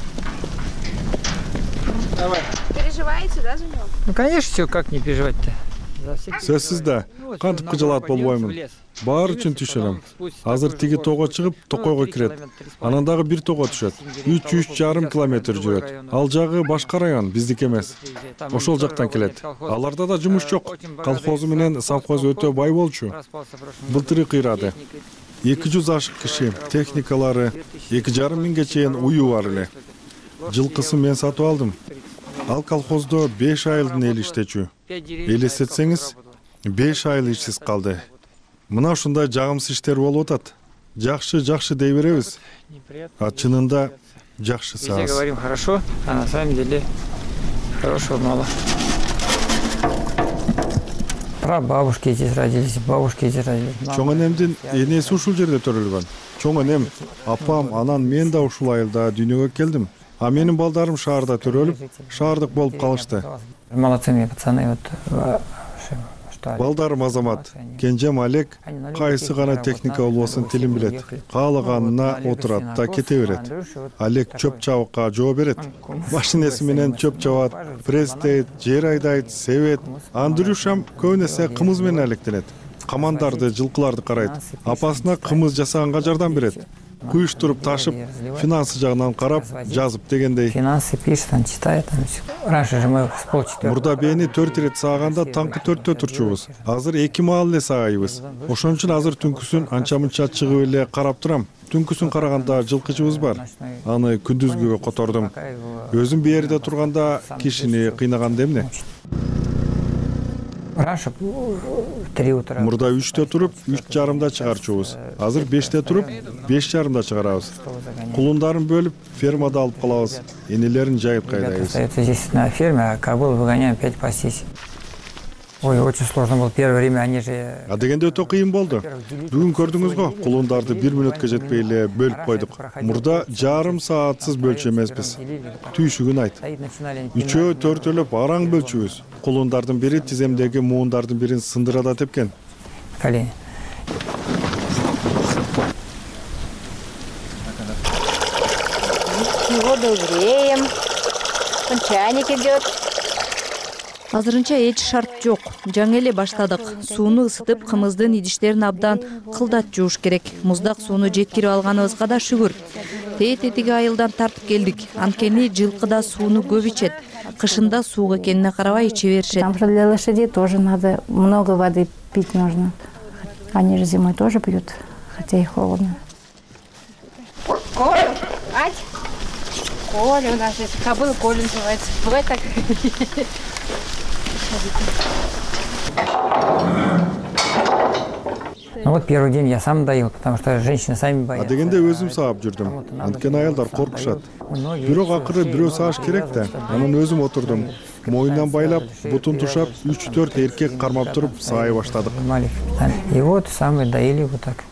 Давай. Переживаете, да, за него? Ну, конечно, все, как не переживать-то. Сөзсүз да, кантип кыжалат болбоймун. Баары үчүн түшүнөм. Азыр тиги тоого чыгып, Токойго кирет. Анан дагы бир тоого түшөт. үч үч жарым километр жүрөт. Ал жагы башка район, биздики эмес. Ошол жактан келет. Аларда да жумуш жок. Колхозу менен совхоз өтө бай болчу. Былтыры кыйрады. эки жүз ашык киши, техникалары, эки жарым миңге чейин уюу бар эле. Жылкысын мен сатып алдым. Ал колхоздо беш айылдын эли иштечү. Элестетсеңиз, беш айыл ишсиз калды. Мына ушундай жагымсыз иштер болуп атат. Жакшы, жакшы дей беребиз. А чынында жакшы Везде сааз. говорим хорошо, а на самом деле хорошего мало. Про бабушки здесь родились, бабушки здесь родились. Чоң энемдин энеси ушул жерде төрөлгөн. Чоң энем, апам, анан мен да ушул айылда дүйнөгө келдим. А менин балдарым шаарда төрөлүп, шаардык болуп калышты. Молодцы пацаны, вот. Балдарым азамат, кенжем Олег, кайсы гана техника болбосун тилин билет. Каалаганына отурат да кете берет. Олег чөп чабыкка жооп берет. Машинеси менен чөп чабат, пресстейт, жер айдайт, себет. Андрюшам көбүн эсе кымыз менен алектенет. Камандарды, жылкыларды карайт. Апасына кымыз жасаганга жардам берет. Куюштуруп ташып, финансы жагынан карап, жазып дегендей. Финансы пишет, он читает. Раньше же мы с полчетвертого. Мурда бени төрт ирет сааганда таңкы төрттө турчубуз. Азыр эки маал эле саайбыз. Ошон үчүн азыр түнкүсүн анча мынча чыгып эле карап турам. Түнкүсүн караганда жылкычыбыз бар. Аны күндүзгүгө котордум. Өзүм бээрде турганда кишини кыйнаганда эмне? Раньше три утра. Мурда үчтө туруп, үч жарымда чыгарчубуз. Азыр беште туруп, беш жарымда чыгарабыз. Кулундарын бөлүп, фермада алып калабыз. Энелерин жайып кайдайбыз. Остается здесь на ферме, а кобыл выгоняем пять пастись. Ой, очень сложно было первое время, они же... А дегенде өтө кыйын болду. Бүгүн көрдүңүз го, кулундарды бир мүнөткө жетпей эле бөлүп койдук. Мурда жарым саатсыз бөлчү эмеспиз. Түйшүгүн айт. Үчөө төртөлөп араң бөлчүбүз. Кулундардын бири тиземдеги муундардын бирин сындырада тепкен. Колени. Его догреем. Чайник идет. Азырынча эч шарт жок. Жаңы эле баштадык. Сууну ысытып, кымыздын идиштерин абдан кылдат жууш керек. Муздак сууну жеткирип алганыбызга да шүгүр. Тээ тетиги айылдан тартып келдик. Анткени жылкы да сууну көп ичет. Кышында суук экенине карабай иче беришет. Там же для лошадей тоже надо много воды пить нужно. Они же зимой тоже пьют, хотя и холодно. Коля, ать! Коля у нас здесь кобыла, Коля называется. Бывает так? Ну вот первый день я сам доил, потому что женщины сами боятся. А дегенде өзүм саап жүрдүм. Анткени аялдар коркушат. Бирок акыры бирөө сааш керек да. Анан өзүм отурдум. Моюндан байлап, бутун тушап, үч төрт эркек кармап туруп саай баштадык. И вот сами доили вот так.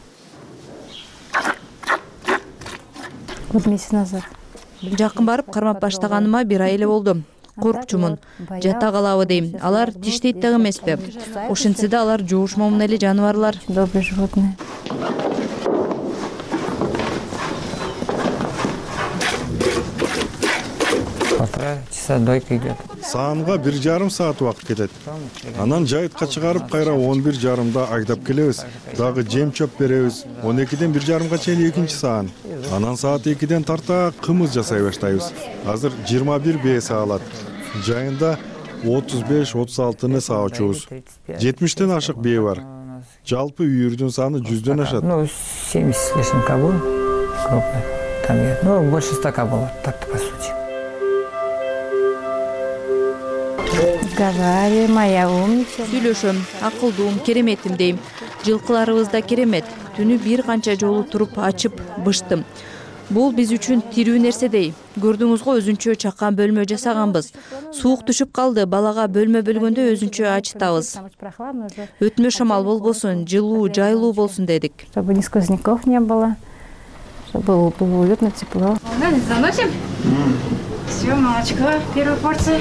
Вот месяц назад. Жакын барып кармап баштаганыма бир ай эле болду. Коркчумун. Жата калабы дейм. Алар тиштейт да эмеспи? Ошентсе да алар жууш момун эле жаныбарлар. Добрые животные. Полтора часа дойка идет. Саанга бир жарым саат убакыт кетет. Анан жайытка чыгарып кайра он бир жарымда айдап келебиз. Дагы жем чөп беребиз. он экиден бир жарымга чейин экинчи саан. Анан саат экиден тарта кымыз жасай баштайбыз. Азыр жыйырма бир бээ саалат. Жайында отуз беш отуз алтыны саачубуз. жетимиштен ашык бээ бар. Жалпы үйүрдүн саны жүздөн ашат. Ну, семьдесят с лишним кобыл крупных. Там я, ну, больше ста кобыл, так-то по сути. Говори, моя умница. Сүйлөшөм, акылдуум, кереметим дейм. Жылкыларыбыз да керемет. Түнү бир канча жолу туруп ачып быштым. Бул биз үчүн тирүү нерседей. Көрдүңүз го, өзүнчө чакан бөлмө жасаганбыз. Суук түшүп калды, балага бөлмө бөлгөндө өзүнчө ачытабыз. Өтмө шамал болбосун, жылуу, жайлуу болсун дедик. Чтобы ни сквозняков не было, чтобы было уютно, тепло. Заносим? Все, молочко, первая порция.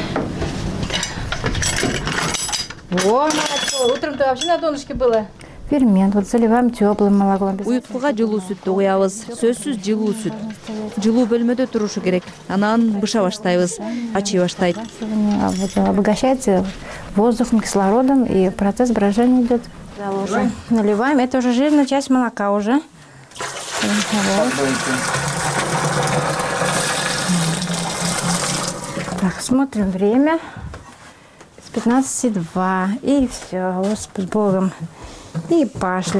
О, молочко. Утром-то вообще на донышке было. Фермент, вот заливаем теплым молоком. Уюткуга жылуу сүттү куябыз. Сөзсүз жылуу сүт. Жылуу бөлмөдө турушу керек. Анан быша баштайбыз, ачый баштайт. Обогащается воздухом, кислородом, и процесс брожения идет. Заложим. Наливаем. Это уже жирная часть молока уже. Вот. Так, смотрим время. С пятнадцати два. И все, с Богом. И пошли.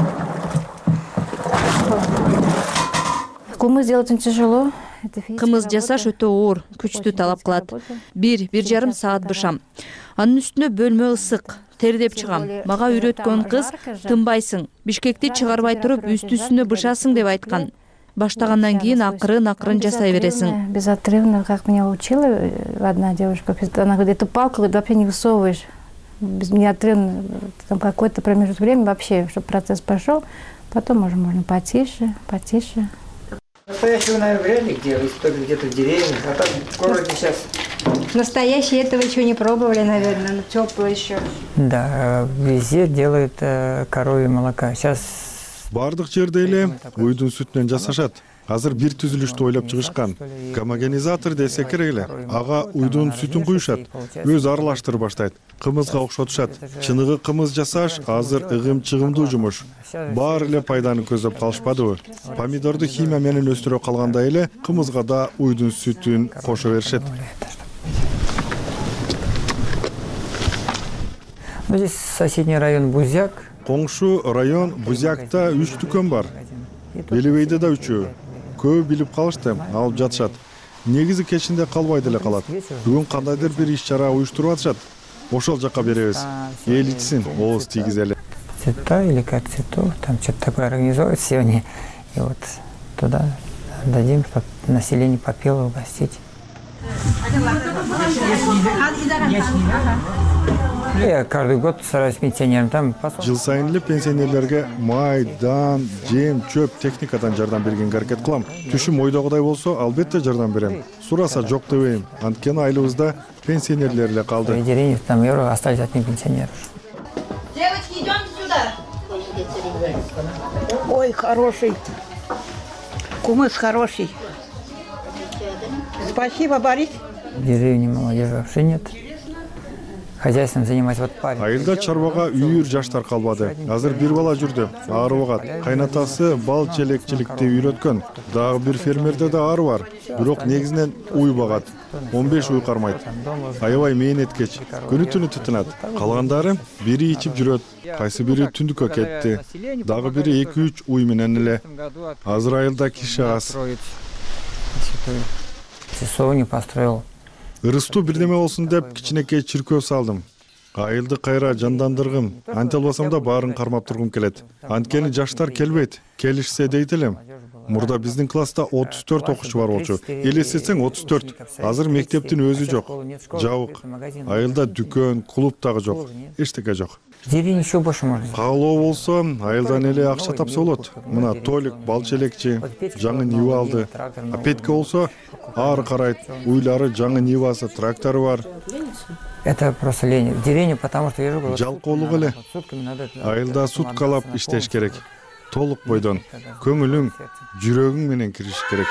Кумыс делать очень тяжело. Кымыз жасаш өтө оор, күчтүү талап кылат. Бир, бир жарым саат бышам. Анын үстүнө бөлмө ысык, тердеп чыгам. Мага үйрөткөн кыз, тынбайсың, бишкекти чыгарбай туруп үстү-үстүнө бышасың деп айткан. Баштагандан кийин акырын акырын жасай бересиң. Безотрывно, как меня учила одна девушка, она говорит, эту палку вообще не высовываешь. Неотрывно, там какой-то промежуток времени вообще, чтобы процесс пошел, потом уже можно потише, потише. Настоящего, наверное, вряд ли где, если только где-то в деревне, а так в городе сейчас. Настоящие этого еще не пробовали, наверное, но теплое еще. Да, везде делают э, коровье молока. Сейчас бардык жерде эле уйдун сүтүнөн жасашат. Азыр бир түзүлүштү ойлоп чыгышкан. Гомогенизатор десе керек эле. Ага уйдун сүтүн куюшат. Өз аралаштырып баштайт. Кымызга окшотушат. Чыныгы кымыз жасаш азыр ыгым чыгымдуу жумуш. Баары эле пайданы көздөп калышпадыбы? Помидорду химия менен өстүрө калгандай эле кымызга да уйдун сүтүн кошо беришет. здесь соседний район Бузяк. Коңшу район Бузякта үч дүкөн бар. Белебейде да үчөө. Көбү билип калышты, алып жатышат. Негизи кечинде калбай деле калат. Бүгүн кандайдыр бир иш-чара уюштуруп атышат. Ошол жака беребиз. Эл ичсин, ооз тийгизели. Цвета или как цветов, там что-то такое организовывают сегодня. И вот туда дадим, чтобы население попело, угостить. Я каждый год стараюсь пенсионерам там. Жыл сайын эле пенсионерлерге май, дан, жем, чөп, техникадан жардам бергенге аракет кылам. Түшүм ойдогудай болсо, албетте жардам берем. Сураса жок дебейм. Анткени айлыбызда пенсионерлер эле калды. Деревни там евро остались от них пенсионеров. Девочки, идемте сюда. Ой, хороший. Кумыс хороший. Спасибо, Борис. В деревне молодежи вообще нет. Хозяйством занимается вот парень. Айылда чарбага үйүр жаштар калбады. Азыр бир бала жүрдү, аарыбагат. Кайнатасы бал челекчиликти үйрөткөн. Дагы бир фермерде да ары бар. Бирок негизинен уй багат. он беш уй кармайт. Аябай мээнеткеч. Күнү түнү тытынат. Калгандары бири ичип жүрөт. Кайсы бири түндүккө кетти. Дагы бири эки үч уй менен эле. Азыр айылда киши аз. Часовню построил. Ырыстуу бирдеме болсун деп кичинекей чиркөө салдым. Айылды кайра жандандыргым. Анте албасам да баарын кармап тургум келет. Анткени жаштар келбейт. Келишсе дейт элем. Мурда биздин класста отуз төрт окуучу бар болчу. Элестетсең отуз төрт. Азыр мектептин өзү жок. Жабык. Айылда дүкөн, клуб дагы жок. Эчтеке жок. Деревень еще больше можно. Каалоо болсо, айылдан эле акча тапса болот. Мына Толик бал челекчи, жаңы нива алды. А Петька болсо, ары карайт. Уйлары жаңы нивасы, трактору бар. Это просто лень. В деревне, потому что я живу. Жалкоолук эле. Айылда суткалап иштеш керек. Толук бойдон көңүлүң, жүрөгүң менен кириш керек.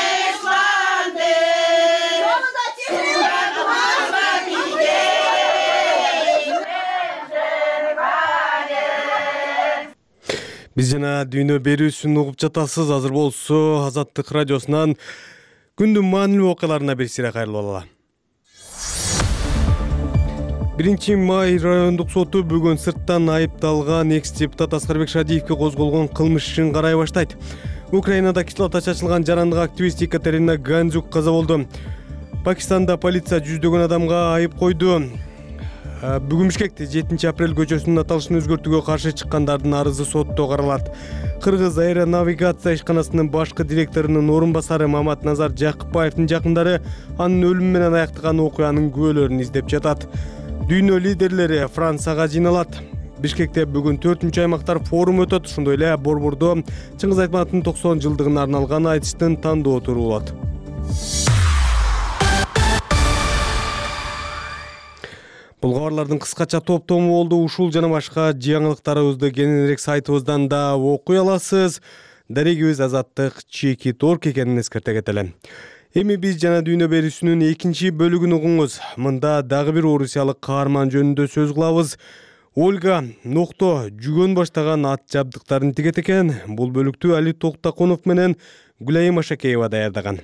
Биз жана дүйнө берүүсүн угуп жатасыз. Азыр болсо Азаттык радиосунан күндүн маанилүү окуяларына бир сире кайрылып алалы. биринчи май райондук соту бүгүн сырттан айыпталган экс-депутат Аскарбек Шадиевке козголгон кылмыш ишин карай баштайт. Украинада кислота чачылган жарандык активист Екатерина Гандзюк каза болду. Пакистанда полиция жүздөгөн адамга айып койду. Бүгүн Бишкекте жетинчи апрель көчөсүнүн аталышын өзгөртүүгө каршы чыккандардын арызы сотто каралат. Кыргыз аэронавигация ишканасынын башкы директорунун орун басары Мамат Назар Жакыпбаевдин жакындары анын өлүмү менен аяктаган окуянын күбөлөрүн издеп жатат. Дүйнө лидерлери Францияга жыйналат. Бишкекте бүгүн төртүнчү аймактар форум өтөт. Ошондой эле Борбордо Чыңгыз Айтматовдун токсон жылдыгына арналган айтыштын тандоо туру болот. Бул кабарлардын кыскача топтому болду. Ушул жана башка жаңылыктарыбызды кененирээк сайтыбыздан да окуй аласыз. Дарегибиз Азаттык чеки торк экенин эскерте кетели. Эми биз жана дүйнө берүүсүнүн экинчи бөлүгүн угуңуз. Мында дагы бир орусиялык каарман жөнүндө сөз кылабыз. Ольга Нокто жүгөн баштаган ат жабдыктарын тигет экен. Бул бөлүктү Али Токтакунов менен Гүлайым Ашакеева даярдаган.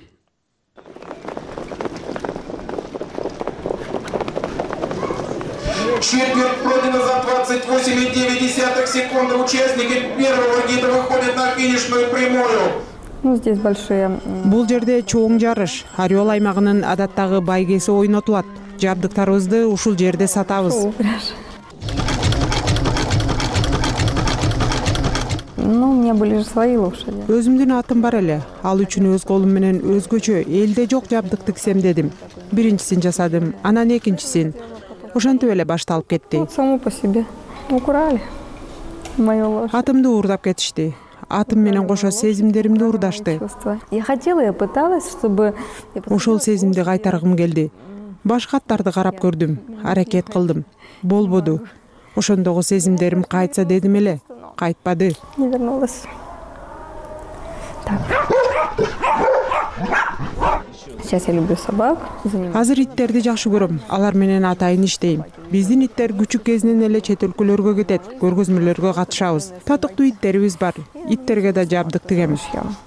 Четверть пройдена за двадцать восемь и девять десятых секунды. Участники первого гида выходят на финишную прямую. Ну, здесь большие. Бул жерде чоң жарыш. Орел аймагынын адаттагы байгеси ойнотулат. Жабдыктарыбызды ушул жерде сатабыз. Ну, у меня были же свои лошади. Өзүмдүн атым бар эле. Ал үчүн өз колум менен өзгөчө элде жок жабдыкты тиксемдедим. Биринчисин жасадым, анан экинчисин. Ошентип эле башталып кетти. Вот само по себе. Украли мою лошадь. Атымды уурдап кетишти. Атым менен кошо сезимдеримди уурдашты. Я хотела, я пыталась, чтобы... Ошол сезимди кайтаргым келди. Башка аттарды карап көрдүм, аракет кылдым. Болбоду. Ошондогу сезимдерим кайтса дедим эле. Кайтпады. Не вернулась. Так. Сейчас я люблю собак. Азыр иттерди жакшы көрөм. Алар менен атайын иштейм. Биздин иттер күчүк кезинен эле чет өлкөлөргө кетет. Көргөзмөлөргө катышабыз. Татыктуу иттерибиз бар. Иттерге да жабдык тигем.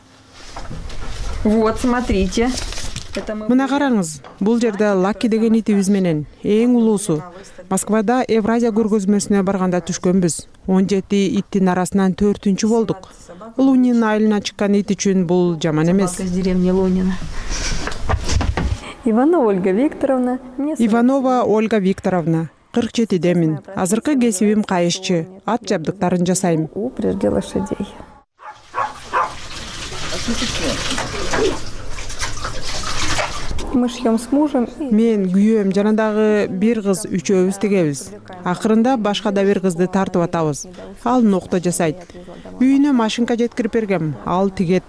Вот, смотрите. Мына караңыз. Бул жерде Лаки деген итибиз менен эң улуусу. Москвада Евразия көргөзмөсүнө барганда түшкөнбүз. он жети иттин арасынан төртүнчү болдук. Лунин айылына чыккан ит үчүн бул жаман эмес. Из деревни Лунина. Иванова Ольга Викторовна. Иванова Ольга Викторовна. кырк жетидемин. Азыркы кесибим кайышчы. Ат жабдыктарын жасайм. Упрежди лошадей. Мы шьем с мужем. Мен күйөөм жана дагы бир кыз үчөөбүз тигебиз. Акырында башка да бир кызды тартып атабыз. Ал нокто жасайт. Үйүнө машинка жеткирип бергем. Ал тигет.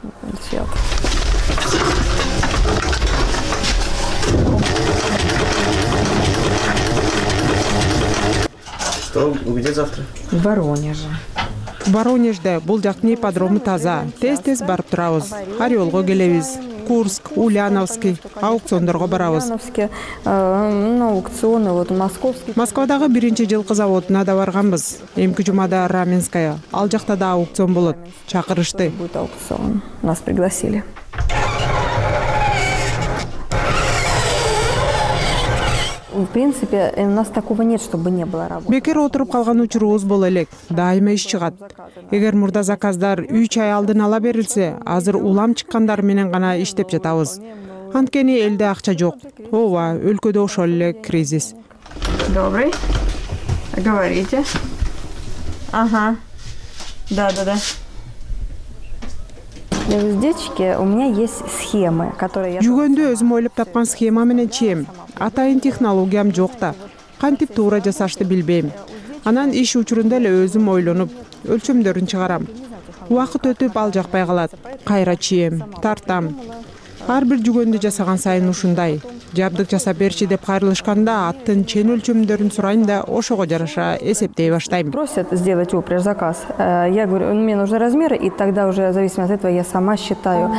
Что? Где завтра? В Воронеже. Воронежде бул жактын ипподрому таза. Тез-тез барып турабыз. Орелго келебиз. Курск, Ульяновский, аукциондорго барабыз. Ульяновский, ну, аукционы, вот московский. Москвадагы биринчи жылкы заводуна да барганбыз. Эмки жумада Раменская. Ал жакта да аукцион болот. Чакырышты. Будет аукцион. Нас пригласили. В принципе, у нас такого нет, чтобы не было работы. Бекер отуруп калган учурубуз боло элек. Дайыма иш чыгат. Эгер мурда заказдар үч ай алдын ала берилсе, азыр улам чыккандар менен гана иштеп жатабыз. Анткени элде акча жок. Ооба, өлкөдө ошол эле кризис. Добрый. Говорите. Ага. Да-да-да. Для уздечки у меня есть схемы, которые я... Жүгөндө өзүм ойлоп тапкан схема менен чейм. Атайын технологиям жок да. Кантип туура жасашты билбейм. Анан иш учурунда эле өзүм ойлонуп, өлчөмдөрүн чыгарам. Убакыт өтүп ал жакпай калат. Кайра чийем, тартам. Ар бир жүгөндү жасаган сайын ушундай. Жабдык жасап берчи деп кайрылышканда аттын чен өлчөмдөрүн сурайм да ошого жараша эсептей баштайм. Просят сделать упряжь заказ. Я говорю, мне нужны размеры, и тогда уже в зависимости от этого я сама считаю.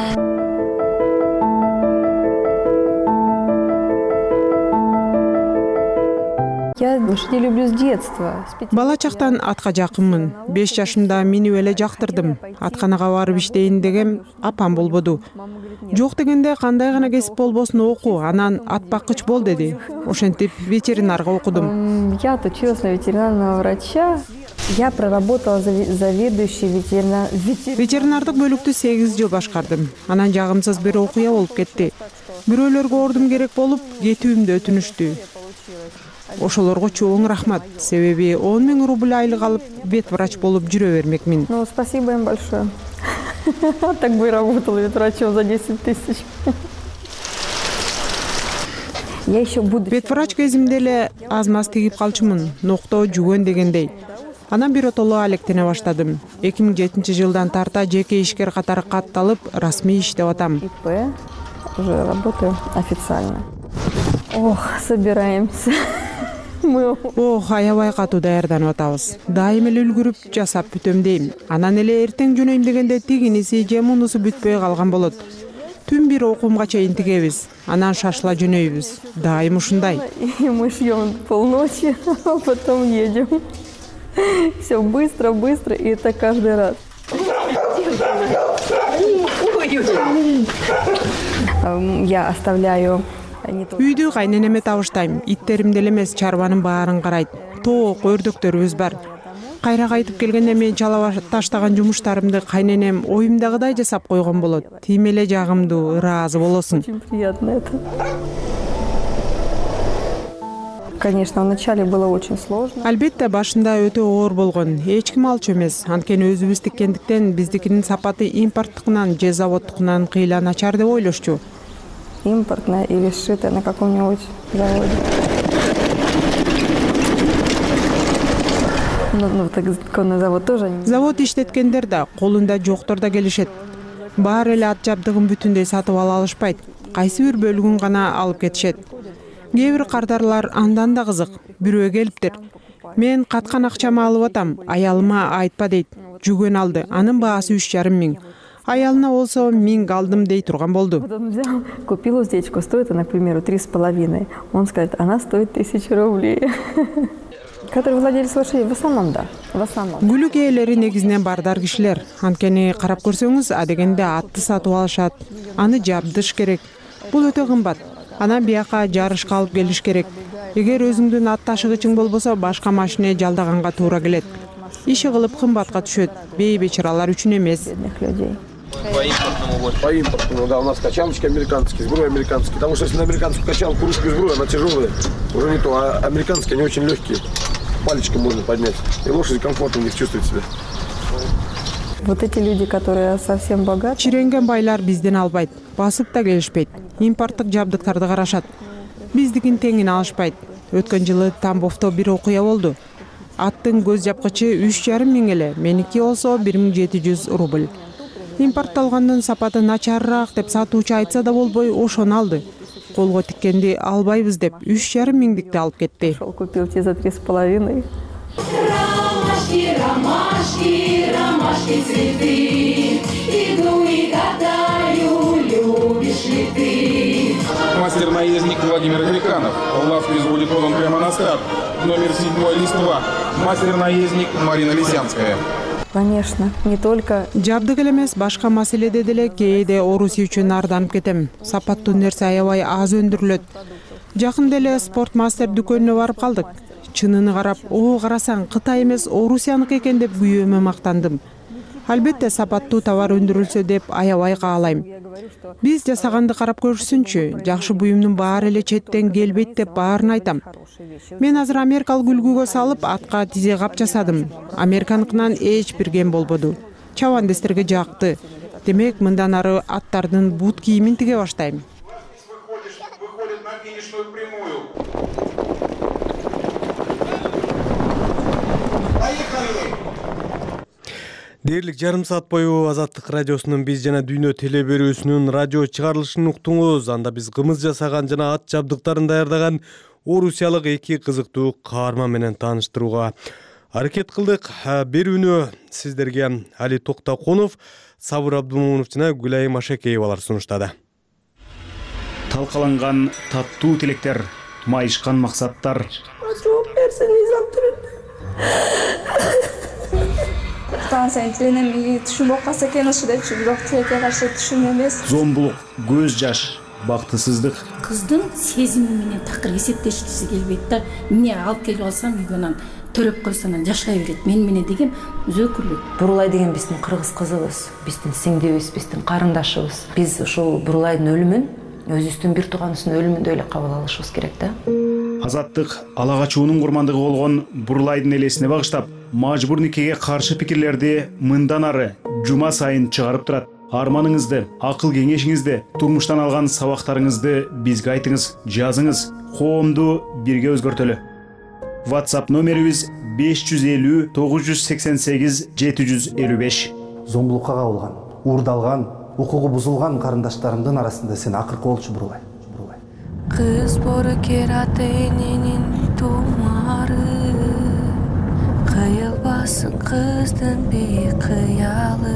Я лошадей люблю с детства. Бала чактан атка жакынмын. беш жашымда минип эле жактырдым. Атканага барып иштейин дегем, апам болбоду. Жок дегенде кандай гана кесип болбосун оку, анан ат баккыч бол деди. Ошентип ветеринарга окудум. Я отучилась на ветеринарного врача. Я проработала заведующей ветеринар... Ветеринардык бөлүктү сегиз жыл башкардым. Анан жагымсыз бир окуя болуп кетти. Бирөөлөргө ордум керек болуп, кетүүмдү өтүнүштү. Ошолорго чоң рахмат. Себеби он миң рубль айлык алып, ветврач болуп жүрө бермекмин. Ну, спасибо им большое. Так бы и работала ветврачом за десять тысяч. Я еще буду... Ветврач кезимде эле аз-маз тигип калчумун. Нокто, жүгөн дегендей. Анан бир отоло алектене баштадым. эки миң жетинчи жылдан тарта жеке ишкер катары катталып, расмий иштеп атам. ИП уже работаю официально. Ох, собираемся. Ох, аябай катуу даярданып атабыз. Дайым эле үлгүрүп жасап бүтөм дейм. Анан эле эртең жөнөйм дегенде тигиниси же мунусу бүтпөй калган болот. Түн бир окуумга чейин тигебиз. Анан шашыла жөнөйбүз. Дайым ушундай. И мы шьем полночи, а потом едем. Все быстро, быстро, и это каждый раз. Я оставляю... Үйдү кайненеме табыштайм. Иттеримди эле эмес, чарбанын баарын карайт. Тоок, өрдөктөрүбүз бар. Кайра кайтып келгенде мен чала таштаган жумуштарымды кайненем оюмдагыдай жасап койгон болот. Тим эле жагымдуу, ыраазы болосуң. Очень приятно это. Конечно, вначале было очень сложно. Албетте башында өтө оор болгон. Эч ким алчу эмес. Анткени өзүбүз тиккендиктен биздикинин сапаты импорттукунан же заводтукунан кыйла начар деп ойлошчу. Импортная или сшитая на каком-нибудь заводе. Ну, так на завод тоже. Завод иштеткендер да, колунда жоктор да келишет. Баары эле ат жабдыгын бүтүндөй сатып ала алышпайт. Кайсы бир бөлүгүн гана алып кетишет. Кээ бир кардарлар андан да кызык. Бирөө келиптир. Мен каткан акчамы алып атам, аялыма айтпа дейт. Жүгөн алды. Анын баасы үч жарым миң. Аялына болсо миң алдым дей турган болду. Купил уздечку, стоит она, к примеру, три с половиной. Он скажет, она стоит тысячу рублей. Который владелец лошади, в основном, да. В основном. Гүлүк ээлери негизинен бардар кишилер. Анткени карап көрсөңүз, адегенде атты сатып алышат. Аны жабдыш керек. Бул өтө кымбат. Анан бияка жарышка алып келиш керек. Эгер өзүңдүн ат ташыгычың болбосо, башка машина жалдаганга туура келет. Иши кылып кымбатка түшөт. Бейбечаралар үчүн эмес. По импортному, по импортному, да, у нас качалочки американские, сбруя американские. Потому что если на американскую качалку русскую сбрую, она тяжелая, уже не то, а американские, они очень легкие. Пальчиком можно поднять. И лошади комфортно в них чувствуют себя. Вот эти люди, которые совсем богаты. Чиренген байлар бизден албайт. Басып да келишпейт. Импорттук жабдыктарды карашат. Биздикин теңин алышпайт. Өткөн жылы Тамбовто бир окуя болду. Аттын көз жапкычы үч жарым миң эле, меники болсо бир миң жети жүз рубль. Импортталгандын сапаты начарыраак деп сатуучу айтса да болбой, ошону алды. Колго тиккенди албайбыз деп үч жарым миңдикти алып кетти. Купил те за три с половиной. Ромашки, ромашки, ромашки цветы, иду и гадаю, любишь ли ты? Мастер-наездник Владимир Греканов. Лавку изводит подан прямо на старт. Номер седьмой листва. Мастер-наездник Марина Лисянская. Конечно, не только. Жабдык эле эмес, башка маселеде деле кээде Орусия үчүн арданып кетем. Сапаттуу нерсе аябай аз өндүрүлөт. Жакында эле Спортмастер дүкөнүнө барып калдык. Чынын карап, о карасаң, Кытай эмес, Орусияныкы экен деп күйөөмө мактандым. Албетте сапаттуу товар өндүрүлсө деп аябай каалайм. Биз жасаганды карап көрсүнчү, жакшы буюмдун баары эле четтен келбейт деп баарын айтам. Мен азыр америкалык үлгүгө салып, атка тизе кап жасадым. Американыкынан эч бир кем болбоду. Чабандестерге жакты. Демек, мындан ары аттардын бут кийимин тиге баштайм. Выходит на финишную прямую. Дээрлик, жарым саат бою Азаттык радиосунун биз жана дүйнө теле берүүсүнүн радио чыгарылышын уктуңуз. Анда биз кымыз жасаган жана ат жабдыктарын даярдаган орусиялык эки кызыктуу каарман менен тааныштырууга аракет кылдык. Берүүнү сиздерге Али Токтоконов, Сабыр Абдумомунов жана Гүлайым Ашекеевалар сунуштады. Талкаланган таттуу тилектер, майышкан максаттар. Станция тиленем түшүп окаса экен ушу депчи, бирок тилекке каршы түшүм эмес. Зомбулук, көз жаш, бактысыздык. Кыздын сезими менен такыр эсептешкиси келбейт да. Эмне алып келип алсам үйгөнөн төрөп койсо анан жашай берет. Мен менен деген өзөкүрлүк. Бурулай деген биздин кыргыз кызыбыз, биздин сиңдибиз, биздин карындашыбыз. Биз ушул Бурулайдын өлүмүн өзүбүздүн бир тууганыбыздын өлүмүндөй эле кабыл алышыбыз керек да. Азаттык ала качуунун курмандыгы болгон Бурулайдын элесине багыштап, мажбур никеге каршы пикирлерди мындан ары жума сайын чыгарып турат. Арманыңызды, акыл кеңешиңизди, турмуштан алган сабактарыңызды бизге айтыңыз, жазыңыз. Коомду бирге өзгөртөлү. WhatsApp номерибиз беш жүз элүү тогуз жүз сексен сегиз жети жүз элүү беш. Зомбулукка кабылган, уурдалган, укугу бузулган карындаштарымдын арасында сен акыркы болчу Бурулай. Кыз бору кераты эненин тумары, кыйылбасын кыздын бейик кыялы.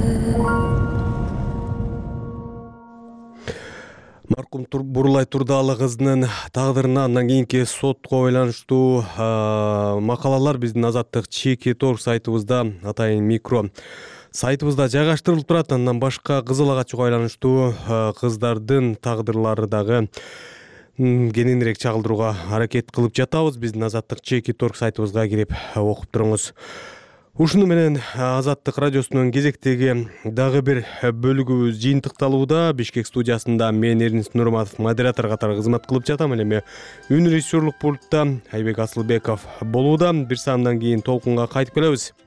Маркум Бурулай Турдалы кызынын тагдырына андан кийинки сотко байланыштуу макалалар биздин Азаттык чеки торг сайтыбызда, атайын микро сайтыбызда жайгаштырылып турат. Андан башка Кызыл Агачка байланыштуу кыздардын тагдырлары дагы кененирээк чагылдырууга аракет кылып жатабыз. Биздин Азаттык чеки торг сайтыбызга кирип окуп туруңуз. Ушуну менен Азаттык радиосунун кезектеги дагы бир бөлүгүбүз жыйынтыкталууда. Бишкек студиясында мен Эрнис Нурматов модератор катары кызмат кылып жатам. Эми үн режиссерлук пультта Айбек Асылбеков болууда. Бир саамдан кийин толкунга кайтып келебиз.